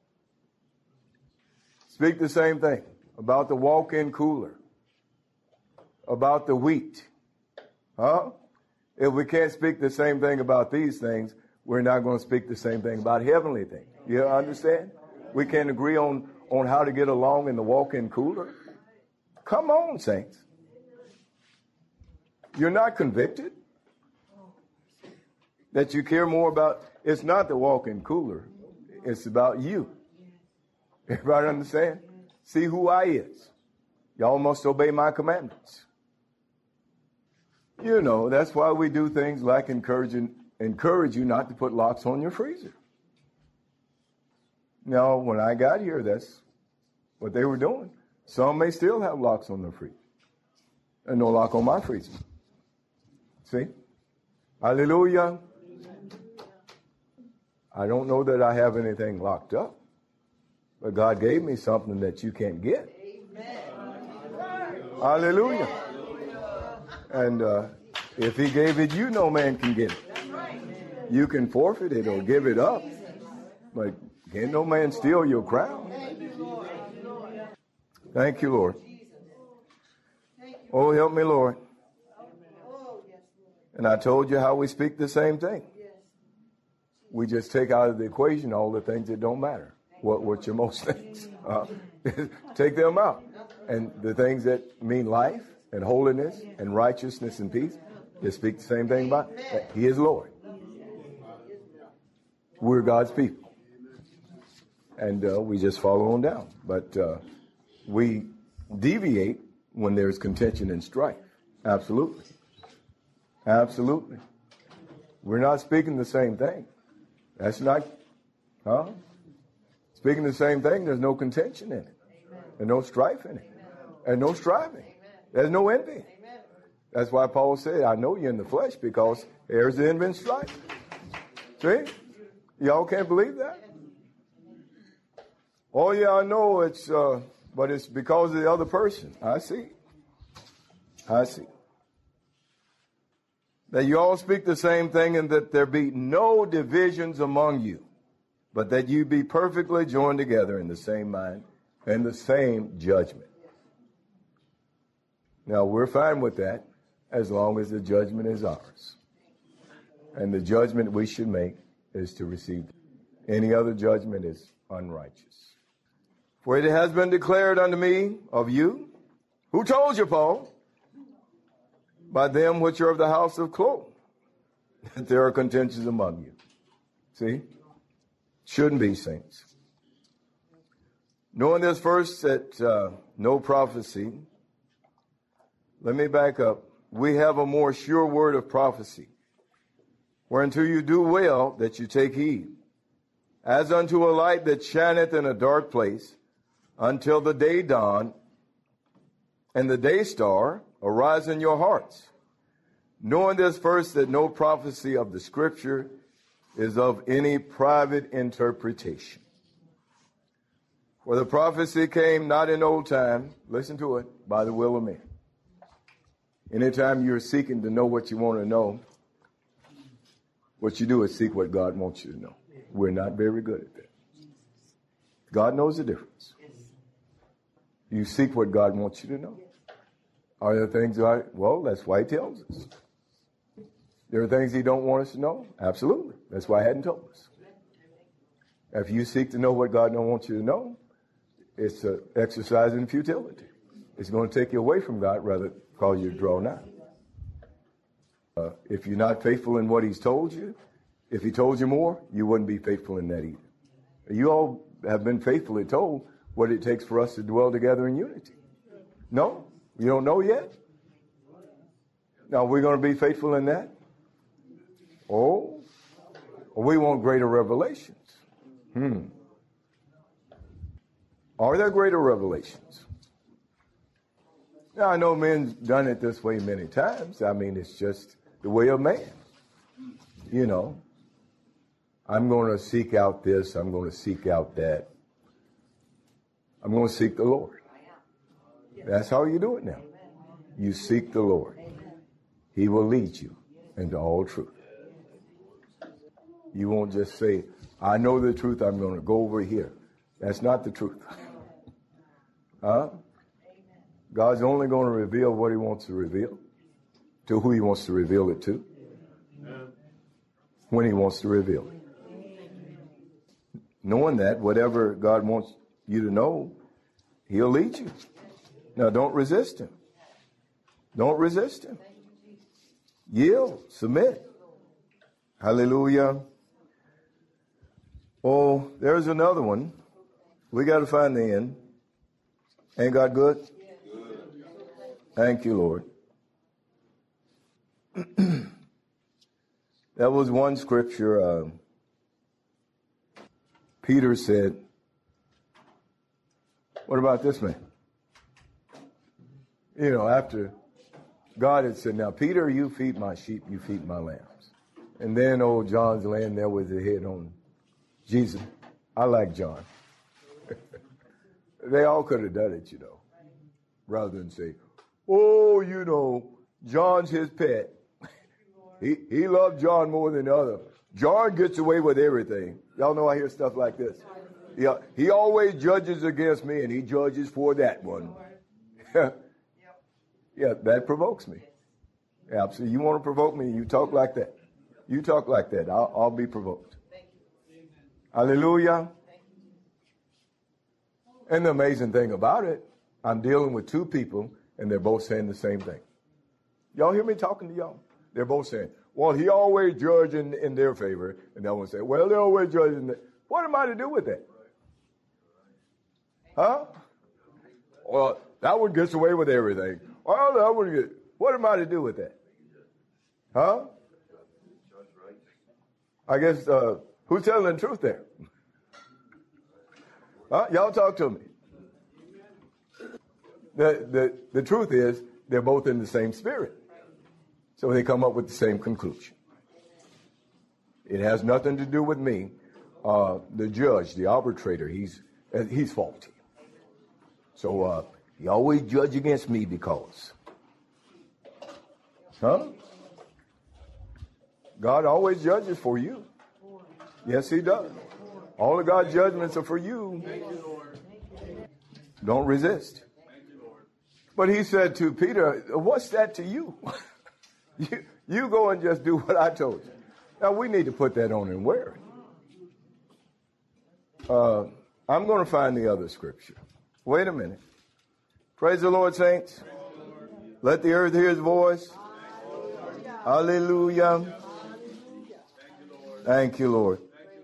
Speak the same thing about the walk-in cooler, about the wheat. Huh? If we can't speak the same thing about these things, we're not going to speak the same thing about heavenly things. You understand? We can't agree on how to get along in the walk-in cooler. Come on, saints. You're not convicted that you care more about. It's not the walk-in cooler. It's about you. Everybody understand? See who I is. Y'all must obey my commandments. You know, that's why we do things like encourage you not to put locks on your freezer. Now, when I got here, that's what they were doing. Some may still have locks on their freezer. And no lock on my freezer. See? Hallelujah. I don't know that I have anything locked up. But God gave me something that you can't get. Hallelujah. And if he gave it you, no man can get it. You can forfeit it or give it up. But can't no man steal your crown. Thank you, Lord. Oh, help me, Lord. And I told you how we speak the same thing. We just take out of the equation all the things that don't matter. What's your most things? Take them out. And the things that mean life and holiness and righteousness and peace, just speak the same thing about. He is Lord. We're God's people. And we just follow on down. But we deviate when there's contention and strife. Absolutely. Absolutely. We're not speaking the same thing. That's not, speaking the same thing, there's no contention in it. There's no strife in it. There's no striving. There's no envy. That's why Paul said, I know you're in the flesh because there's the envy and strife. See? Y'all can't believe that? Oh, yeah, I know it's, but it's because of the other person. I see. I see. That you all speak the same thing and that there be no divisions among you, but that you be perfectly joined together in the same mind and the same judgment. Now, we're fine with that as long as the judgment is ours. And the judgment we should make is to receive. Any other judgment is unrighteous. For it has been declared unto me of you. Who told you, Paul? By them which are of the house of Chloe, that there are contentions among you. See? Shouldn't be, saints. Knowing this first, that no prophecy. Let me back up. We have a more sure word of prophecy, whereunto you do well that you take heed, as unto a light that shineth in a dark place, until the day dawn, and the day star arise in your hearts. Knowing this first, that no prophecy of the Scripture is of any private interpretation. For the prophecy came not in old time, listen to it, by the will of men. Anytime you're seeking to know what you want to know, what you do is seek what God wants you to know. We're not very good at that. God knows the difference. You seek what God wants you to know. Are there things well, that's why he tells us. There are things he don't want us to know? Absolutely. That's why he hadn't told us. If you seek to know what God don't want you to know, it's an exercise in futility. It's going to take you away from God rather than cause you to draw nigh. If you're not faithful in what he's told you, if he told you more, you wouldn't be faithful in that either. You all have been faithfully told what it takes for us to dwell together in unity. No? You don't know yet? Now, we're going to be faithful in that? Oh, we want greater revelations. Are there greater revelations? Now, I know men's done it this way many times. I mean, it's just the way of man. You know, I'm going to seek out this. I'm going to seek out that. I'm going to seek the Lord. That's how you do it now. You seek the Lord. He will lead you into all truth. You won't just say, I know the truth, I'm going to go over here. That's not the truth. God's only going to reveal what he wants to reveal, to who he wants to reveal it to. when he wants to reveal it. Knowing that whatever God wants you to know, he'll lead you. Now don't resist him. Don't resist him. Yield, submit. Hallelujah. Oh, there's another one. We got to find the end. Ain't God good? Thank you, Lord. That was one scripture. Peter said, what about this man? You know, after God had said, now, Peter, you feed my sheep, you feed my lambs. And then old John's laying there with his head on Jesus. I like John. They all could have done it, you know, rather than say, oh, you know, John's his pet. He loved John more than the other. John gets away with everything. Y'all know I hear stuff like this. Yeah, he always judges against me, and he judges for that one. Yeah, that provokes me. Absolutely. You want to provoke me, you talk like that. You talk like that. I'll be provoked. Hallelujah. And the amazing thing about it, I'm dealing with two people, and they're both saying the same thing. Y'all hear me talking to y'all? They're both saying, well, he always judged in their favor. And that one say, well, they always judge in their. What am I to do with that? Huh? Well, that one gets away with everything. Well, that one gets. What am I to do with that? Huh? I guess, who's telling the truth there? Huh? Y'all talk to me. The truth is, they're both in the same spirit. So they come up with the same conclusion. It has nothing to do with me. The judge, the arbitrator, he's faulty. So he always judge against me because. Huh? God always judges for you. Yes, he does. All of God's judgments are for you. Don't resist. But he said to Peter, what's that to you? You go and just do what I told you. Now, we need to put that on and wear it. I'm going to find the other scripture. Wait a minute. Praise the Lord, saints. Let the earth hear his voice. Hallelujah. Thank you, Lord.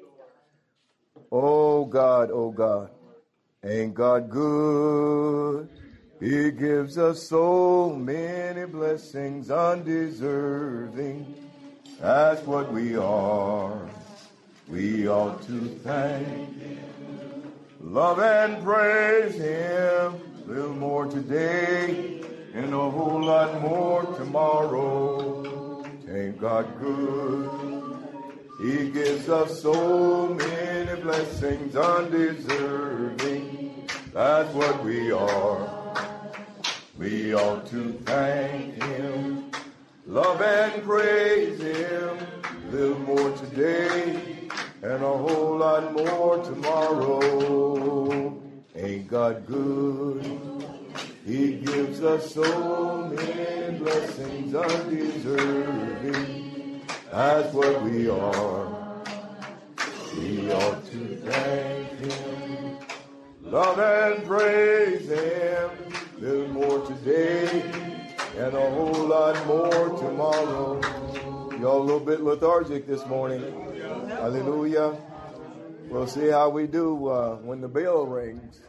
Oh, God, ain't God good? He gives us so many blessings undeserving. That's what we are. We ought to thank him, love and praise him. A little more today and a whole lot more tomorrow. Ain't God good? He gives us so many blessings undeserving. That's what we are. We ought to thank him, love and praise him. A little more today and a whole lot more tomorrow. Ain't God good? He gives us so many blessings undeserving. That's what we are. We ought to thank him, love and praise him. A little more today and a whole lot more tomorrow. Y'all a little bit lethargic this morning. Hallelujah. We'll see how we do when the bell rings.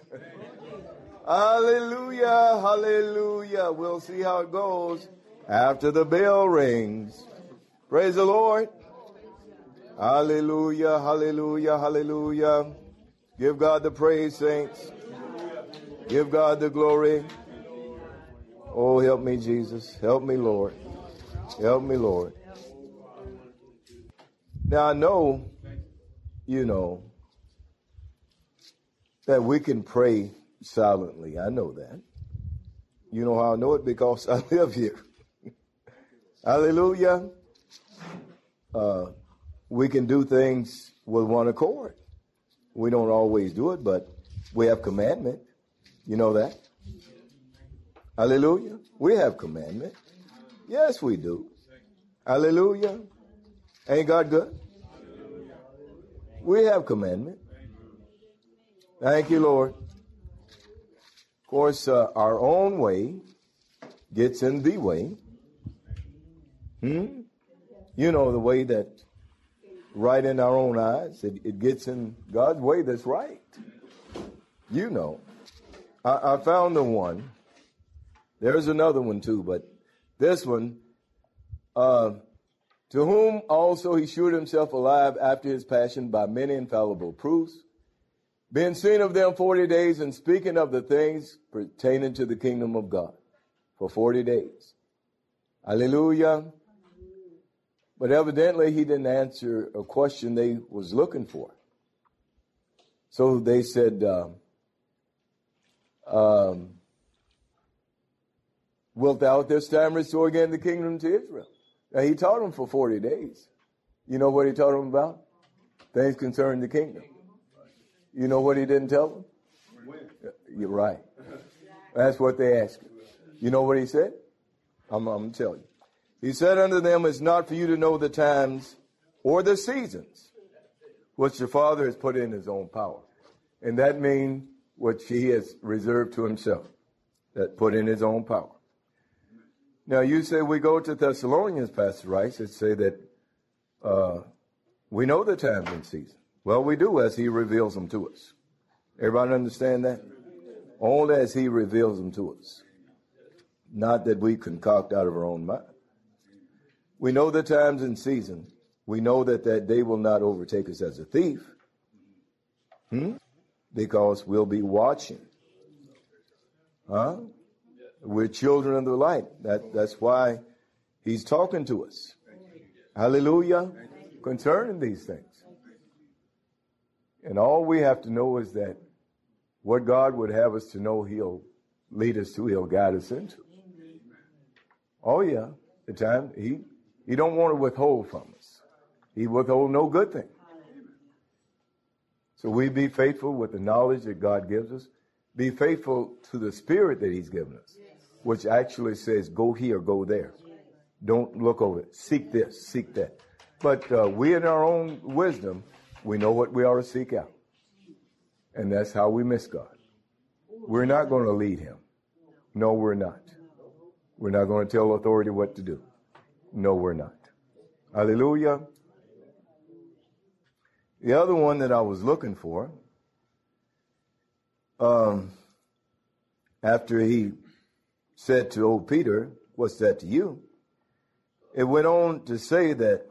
Hallelujah, hallelujah. We'll see how it goes after the bell rings. Praise the Lord. Hallelujah, hallelujah, hallelujah. Give God the praise, saints. Give God the glory. Oh, help me, Jesus. Help me, Lord. Help me, Lord. Now, I know, you know, that we can pray silently. I know that. You know how I know it? Because I live here. Hallelujah. We can do things with one accord. We don't always do it, but we have commandment. You know that? Hallelujah. We have commandment. Yes, we do. Hallelujah. Ain't God good? We have commandment. Thank you, Lord. Of course, our own way gets in the way. You know, the way that right in our own eyes, it gets in God's way that's right. You know. I found the one. There's another one too, but this one, to whom also he shewed himself alive after his passion by many infallible proofs, being seen of them 40 days and speaking of the things pertaining to the kingdom of God for 40 days. Hallelujah. But evidently he didn't answer a question they was looking for. So they said, wilt thou at this time restore again the kingdom to Israel? Now he taught them for 40 days. You know what he taught them about? Things concerning the kingdom. You know what he didn't tell them? You're right. That's what they asked him. You know what he said? I'm going to tell you. He said unto them, it's not for you to know the times or the seasons which the Father has put in his own power. And that means what he has reserved to himself, that put in his own power. Now you say we go to Thessalonians, Pastor Rice, and say that we know the times and seasons. Well, we do as he reveals them to us. Everybody understand that? Only as he reveals them to us. Not that we concoct out of our own mind. We know the times and seasons. We know that day will not overtake us as a thief. Because we'll be watching. We're children of the light. That's why he's talking to us. Hallelujah. Concerning these things. And all we have to know is that what God would have us to know, he'll lead us to, he'll guide us into. Oh yeah, the time he don't want to withhold from us. He withhold no good thing. So we be faithful with the knowledge that God gives us. Be faithful to the spirit that he's given us, which actually says, go here, go there. Don't look over it. Seek this, seek that. But we in our own wisdom, we know what we ought to seek out. And that's how we miss God. We're not going to lead him. No, we're not. We're not going to tell authority what to do. No, we're not. Hallelujah. The other one that I was looking for, after he said to old Peter, what's that to you? It went on to say that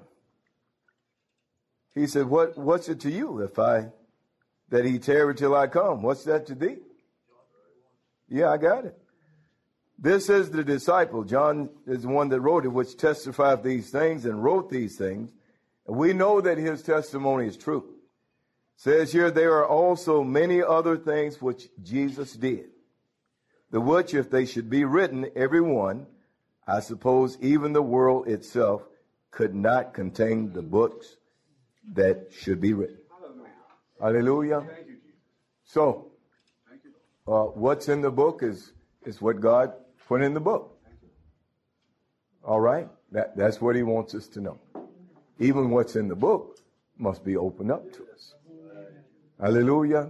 he said, what's it to you that he tarry till I come? What's that to thee? Yeah, I got it. This is the disciple. John is the one that wrote it, which testified these things and wrote these things. And we know that his testimony is true. Says here, there are also many other things which Jesus did, the which, if they should be written, every one, I suppose even the world itself could not contain the books that should be written. Hallelujah. So, what's in the book is what God put in the book. All right? That's what he wants us to know. Even what's in the book must be opened up to us. Hallelujah.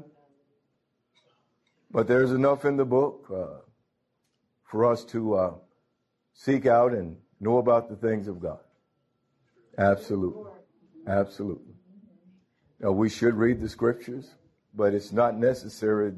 But there's enough in the book for us to seek out and know about the things of God. Absolutely. Absolutely. Now, we should read the scriptures, but it's not necessarily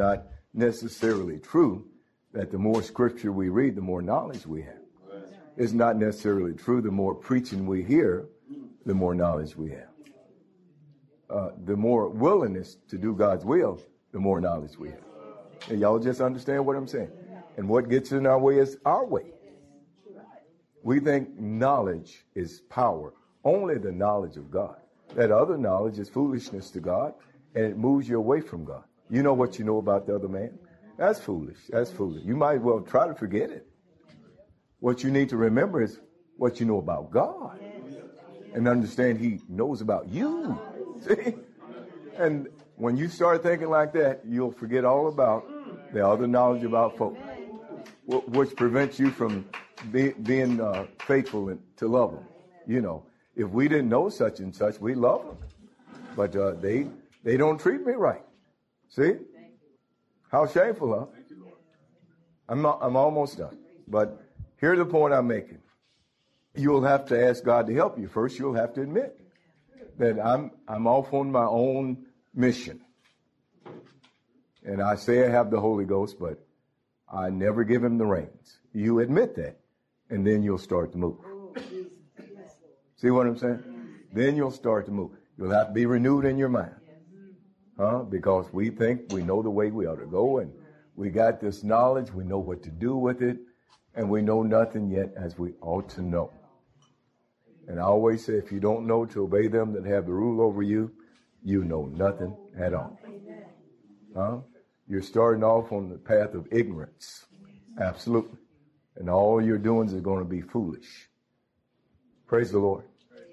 true that the more scripture we read, the more knowledge we have. It's not necessarily true the more preaching we hear, the more knowledge we have. The more willingness to do God's will, the more knowledge we have. And y'all just understand what I'm saying? And what gets in our way is our way. We think knowledge is power. Only the knowledge of God. That other knowledge is foolishness to God, and it moves you away from God. You know what you know about the other man? That's foolish. That's foolish. You might well try to forget it. What you need to remember is what you know about God. And understand he knows about you. See? And when you start thinking like that, you'll forget all about the other knowledge about folk, which prevents you from being faithful to love them. You know, if we didn't know such and such, we love them. But they don't treat me right. See? How shameful, huh? I'm almost done. But here's the point I'm making. You'll have to ask God to help you. First, you'll have to admit that I'm off on my own mission. And I say I have the Holy Ghost, but I never give him the reins. You admit that, and then you'll start to move. See what I'm saying? Then you'll start to move. You'll have to be renewed in your mind. Because we think we know the way we ought to go, and we got this knowledge, we know what to do with it, and we know nothing yet as we ought to know. And I always say, if you don't know to obey them that have the rule over you, you know nothing at all. You're starting off on the path of ignorance. Absolutely. And all you're doing is going to be foolish. Praise the Lord.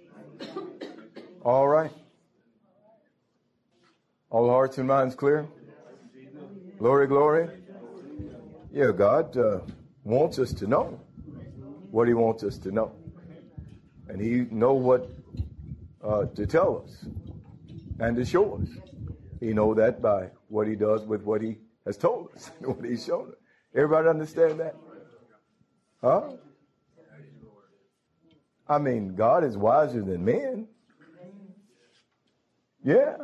All right. All hearts and minds clear? Glory, glory. Yeah, God wants us to know what he wants us to know. And he knows what to tell us and to show us. He knows that by what he does with what he has told us, what he's shown us. Everybody understand that? Huh? I mean, God is wiser than men. Yeah.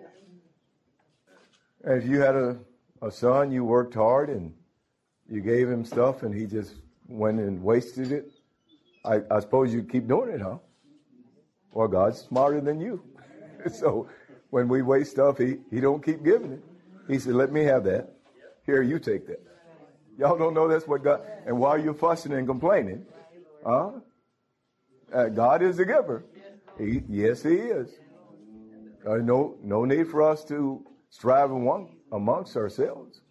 If you had a son, you worked hard and you gave him stuff and he just went and wasted it, I suppose you'd keep doing it, huh? Well, God's smarter than you. So when we waste stuff, he don't keep giving it. He said, let me have that. Here, you take that. Y'all don't know that's what God, and while you're fussing and complaining, God is the giver. Yes, he is. No need for us to strive amongst ourselves.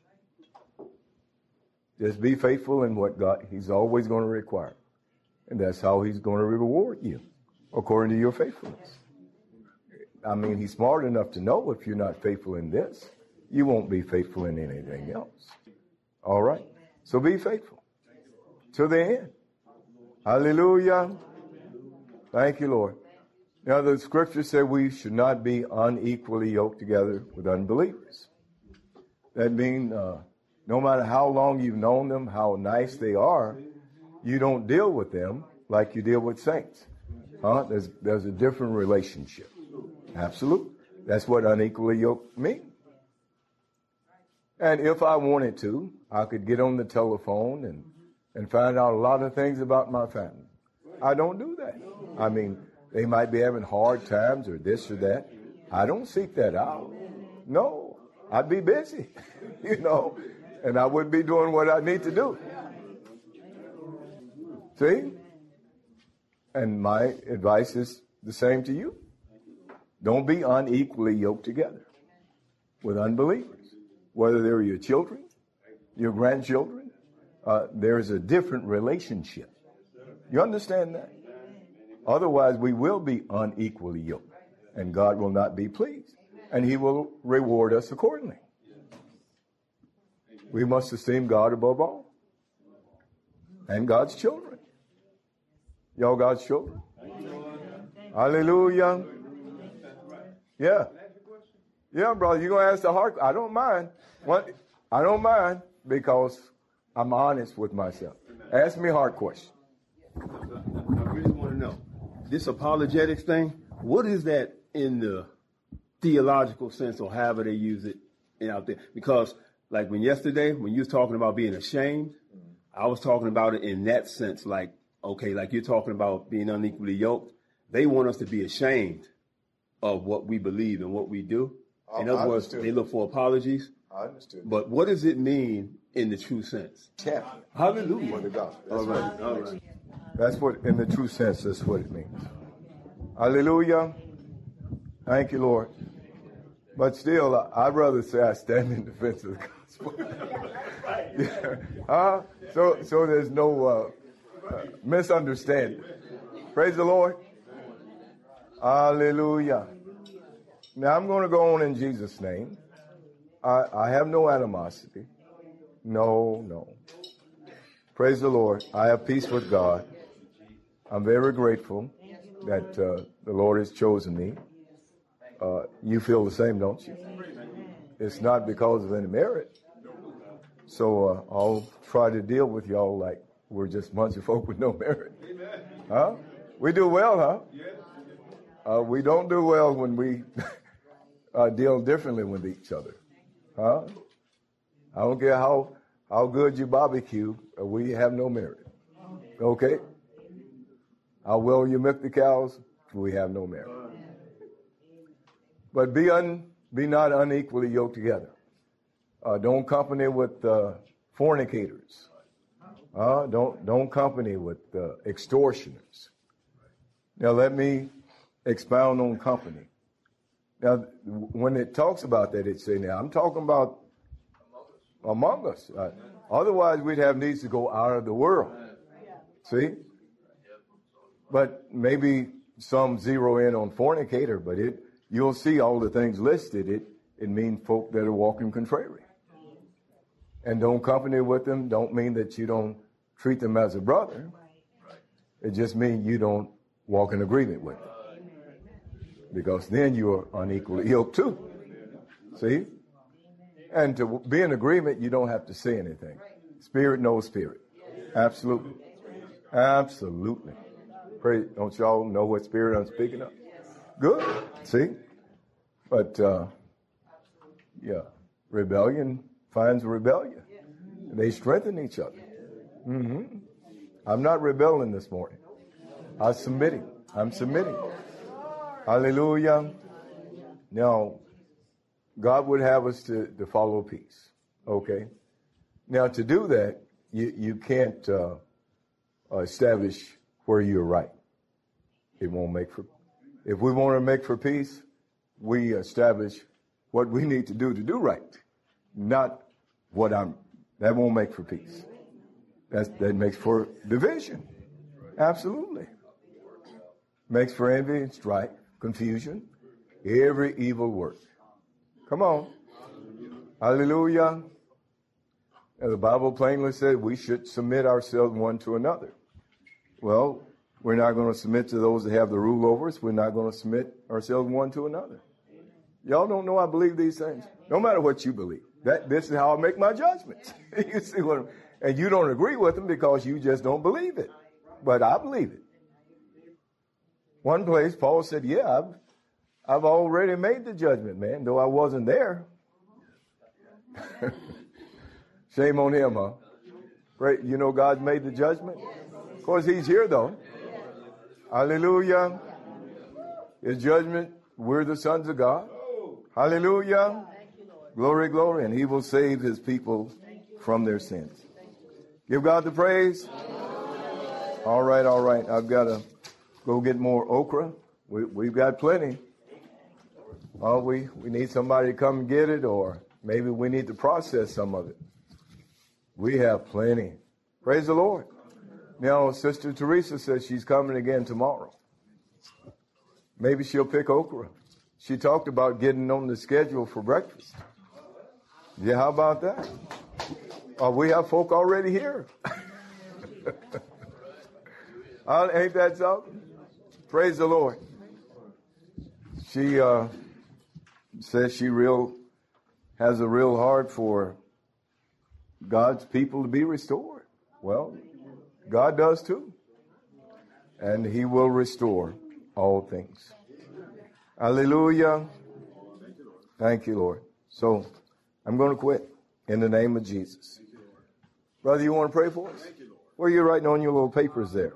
Just be faithful in what God, he's always going to require. And that's how he's going to reward you, according to your faithfulness. I mean, he's smart enough to know if you're not faithful in this, you won't be faithful in anything else. All right? So be faithful to the end. Hallelujah. Thank you, Lord. Now, the scripture said we should not be unequally yoked together with unbelievers. That means no matter how long you've known them, how nice they are, you don't deal with them like you deal with saints. There's a different relationship. Absolutely. That's what unequally yoked means. And if I wanted to, I could get on the telephone and find out a lot of things about my family. I don't do that. I mean, they might be having hard times or this or that. I don't seek that out. No, I'd be busy, and I wouldn't be doing what I need to do. See? And my advice is the same to you. Don't be unequally yoked together with unbelievers. Whether they're your children, your grandchildren, there's a different relationship. You understand that? Otherwise, we will be unequally yoked, and God will not be pleased, and he will reward us accordingly. We must esteem God above all, and God's children. Y'all God's children? Hallelujah. Yeah. Yeah, brother, you're going to ask the hard question. I don't mind. I don't mind because I'm honest with myself. Ask me a hard question. I really want to know. This apologetics thing, what is that in the theological sense or however they use it out there? Because like yesterday, when you was talking about being ashamed, I was talking about it in that sense, like you're talking about being unequally yoked. They want us to be ashamed of what we believe and what we do. In other words, they look for apologies. I understood. But what does it mean in the true sense? Champion. Hallelujah. For the gospel. All right. That's what, in the true sense, that's what it means. Hallelujah. Thank you, Lord. But still, I'd rather say I stand in defense of the gospel. Yeah. So there's no misunderstanding. Praise the Lord. Hallelujah. Now I'm going to go on in Jesus' name. I have no animosity. No. Praise the Lord. I have peace with God. I'm very grateful that the Lord has chosen me. You feel the same, don't you? It's not because of any merit. So I'll try to deal with y'all like we're just a bunch of folk with no merit. Huh? We do well, huh? We don't do well when we deal differently with each other. Huh? I don't care how good you barbecue, we have no merit. Okay? How well you milk the cows, we have no merit. But be not unequally yoked together. Don't company with fornicators. Don't company with extortioners. Now let me expound on company. Now, when it talks about that, it say, now I'm talking about among us. Otherwise, we'd have needs to go out of the world. See? But maybe some zero in on fornicator, but you'll see all the things listed. It means folk that are walking contrary. And don't company with them don't mean that you don't treat them as a brother. It just means you don't walk in agreement with them. Because then you're unequally yoked too. See? And to be in agreement, you don't have to say anything. Spirit knows spirit. Absolutely. Absolutely. Pray, don't y'all know what spirit I'm speaking of? Good. See? But, yeah, rebellion finds rebellion. They strengthen each other. Mm-hmm. I'm not rebelling this morning. I'm submitting. Hallelujah. Now, God would have us to follow peace. Okay? Now, to do that, you can't establish where you're right. It won't make for. If we want to make for peace, we establish what we need to do right, not what that won't make for peace. That makes for division. Absolutely. Makes for envy, strife, confusion, every evil work. Come on. Hallelujah. And the Bible plainly said we should submit ourselves one to another. Well, we're not going to submit to those that have the rule over us. We're not going to submit ourselves one to another. Y'all don't know I believe these things. No matter what you believe. This is how I make my judgments. You see what and you don't agree with them because you just don't believe it. But I believe it. One place, Paul said, yeah, I've already made the judgment, man, though I wasn't there. Shame on him, huh? Right? You know God's made the judgment? Of course, he's here, though. Hallelujah. His judgment, we're the sons of God. Hallelujah. Glory, glory. And he will save his people from their sins. Give God the praise. All right. I've got to go get more okra. We've got plenty. We need somebody to come and get it, or maybe we need to process some of it. We have plenty. Praise the Lord. Now, Sister Teresa says she's coming again tomorrow. Maybe she'll pick okra. She talked about getting on the schedule for breakfast. Yeah, how about that? We have folk already here. Ain't that something? Praise the Lord. She says she has a real heart for God's people to be restored. Well, God does too. And he will restore all things. Hallelujah. Thank you, Lord. So I'm going to quit in the name of Jesus. Brother, you want to pray for us? Where are you writing on your little papers there?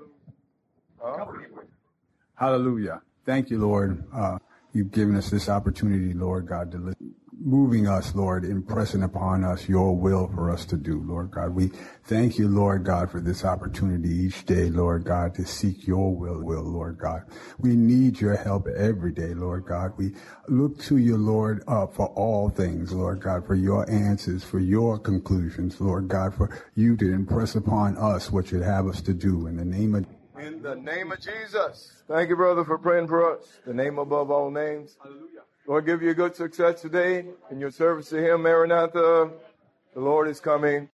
Hallelujah. Thank you, Lord. You've given us this opportunity, Lord God, to listen. Moving us, Lord, impressing upon us your will for us to do, Lord God. We thank you, Lord God, for this opportunity each day, Lord God, to seek your will, Lord God. We need your help every day, Lord God. We look to you, Lord, for all things, Lord God, for your answers, for your conclusions, Lord God, for you to impress upon us what you'd have us to do in the name of Jesus. Thank you, brother, for praying for us. The name above all names. Hallelujah. Lord, give you good success today in your service to him, Maranatha. The Lord is coming.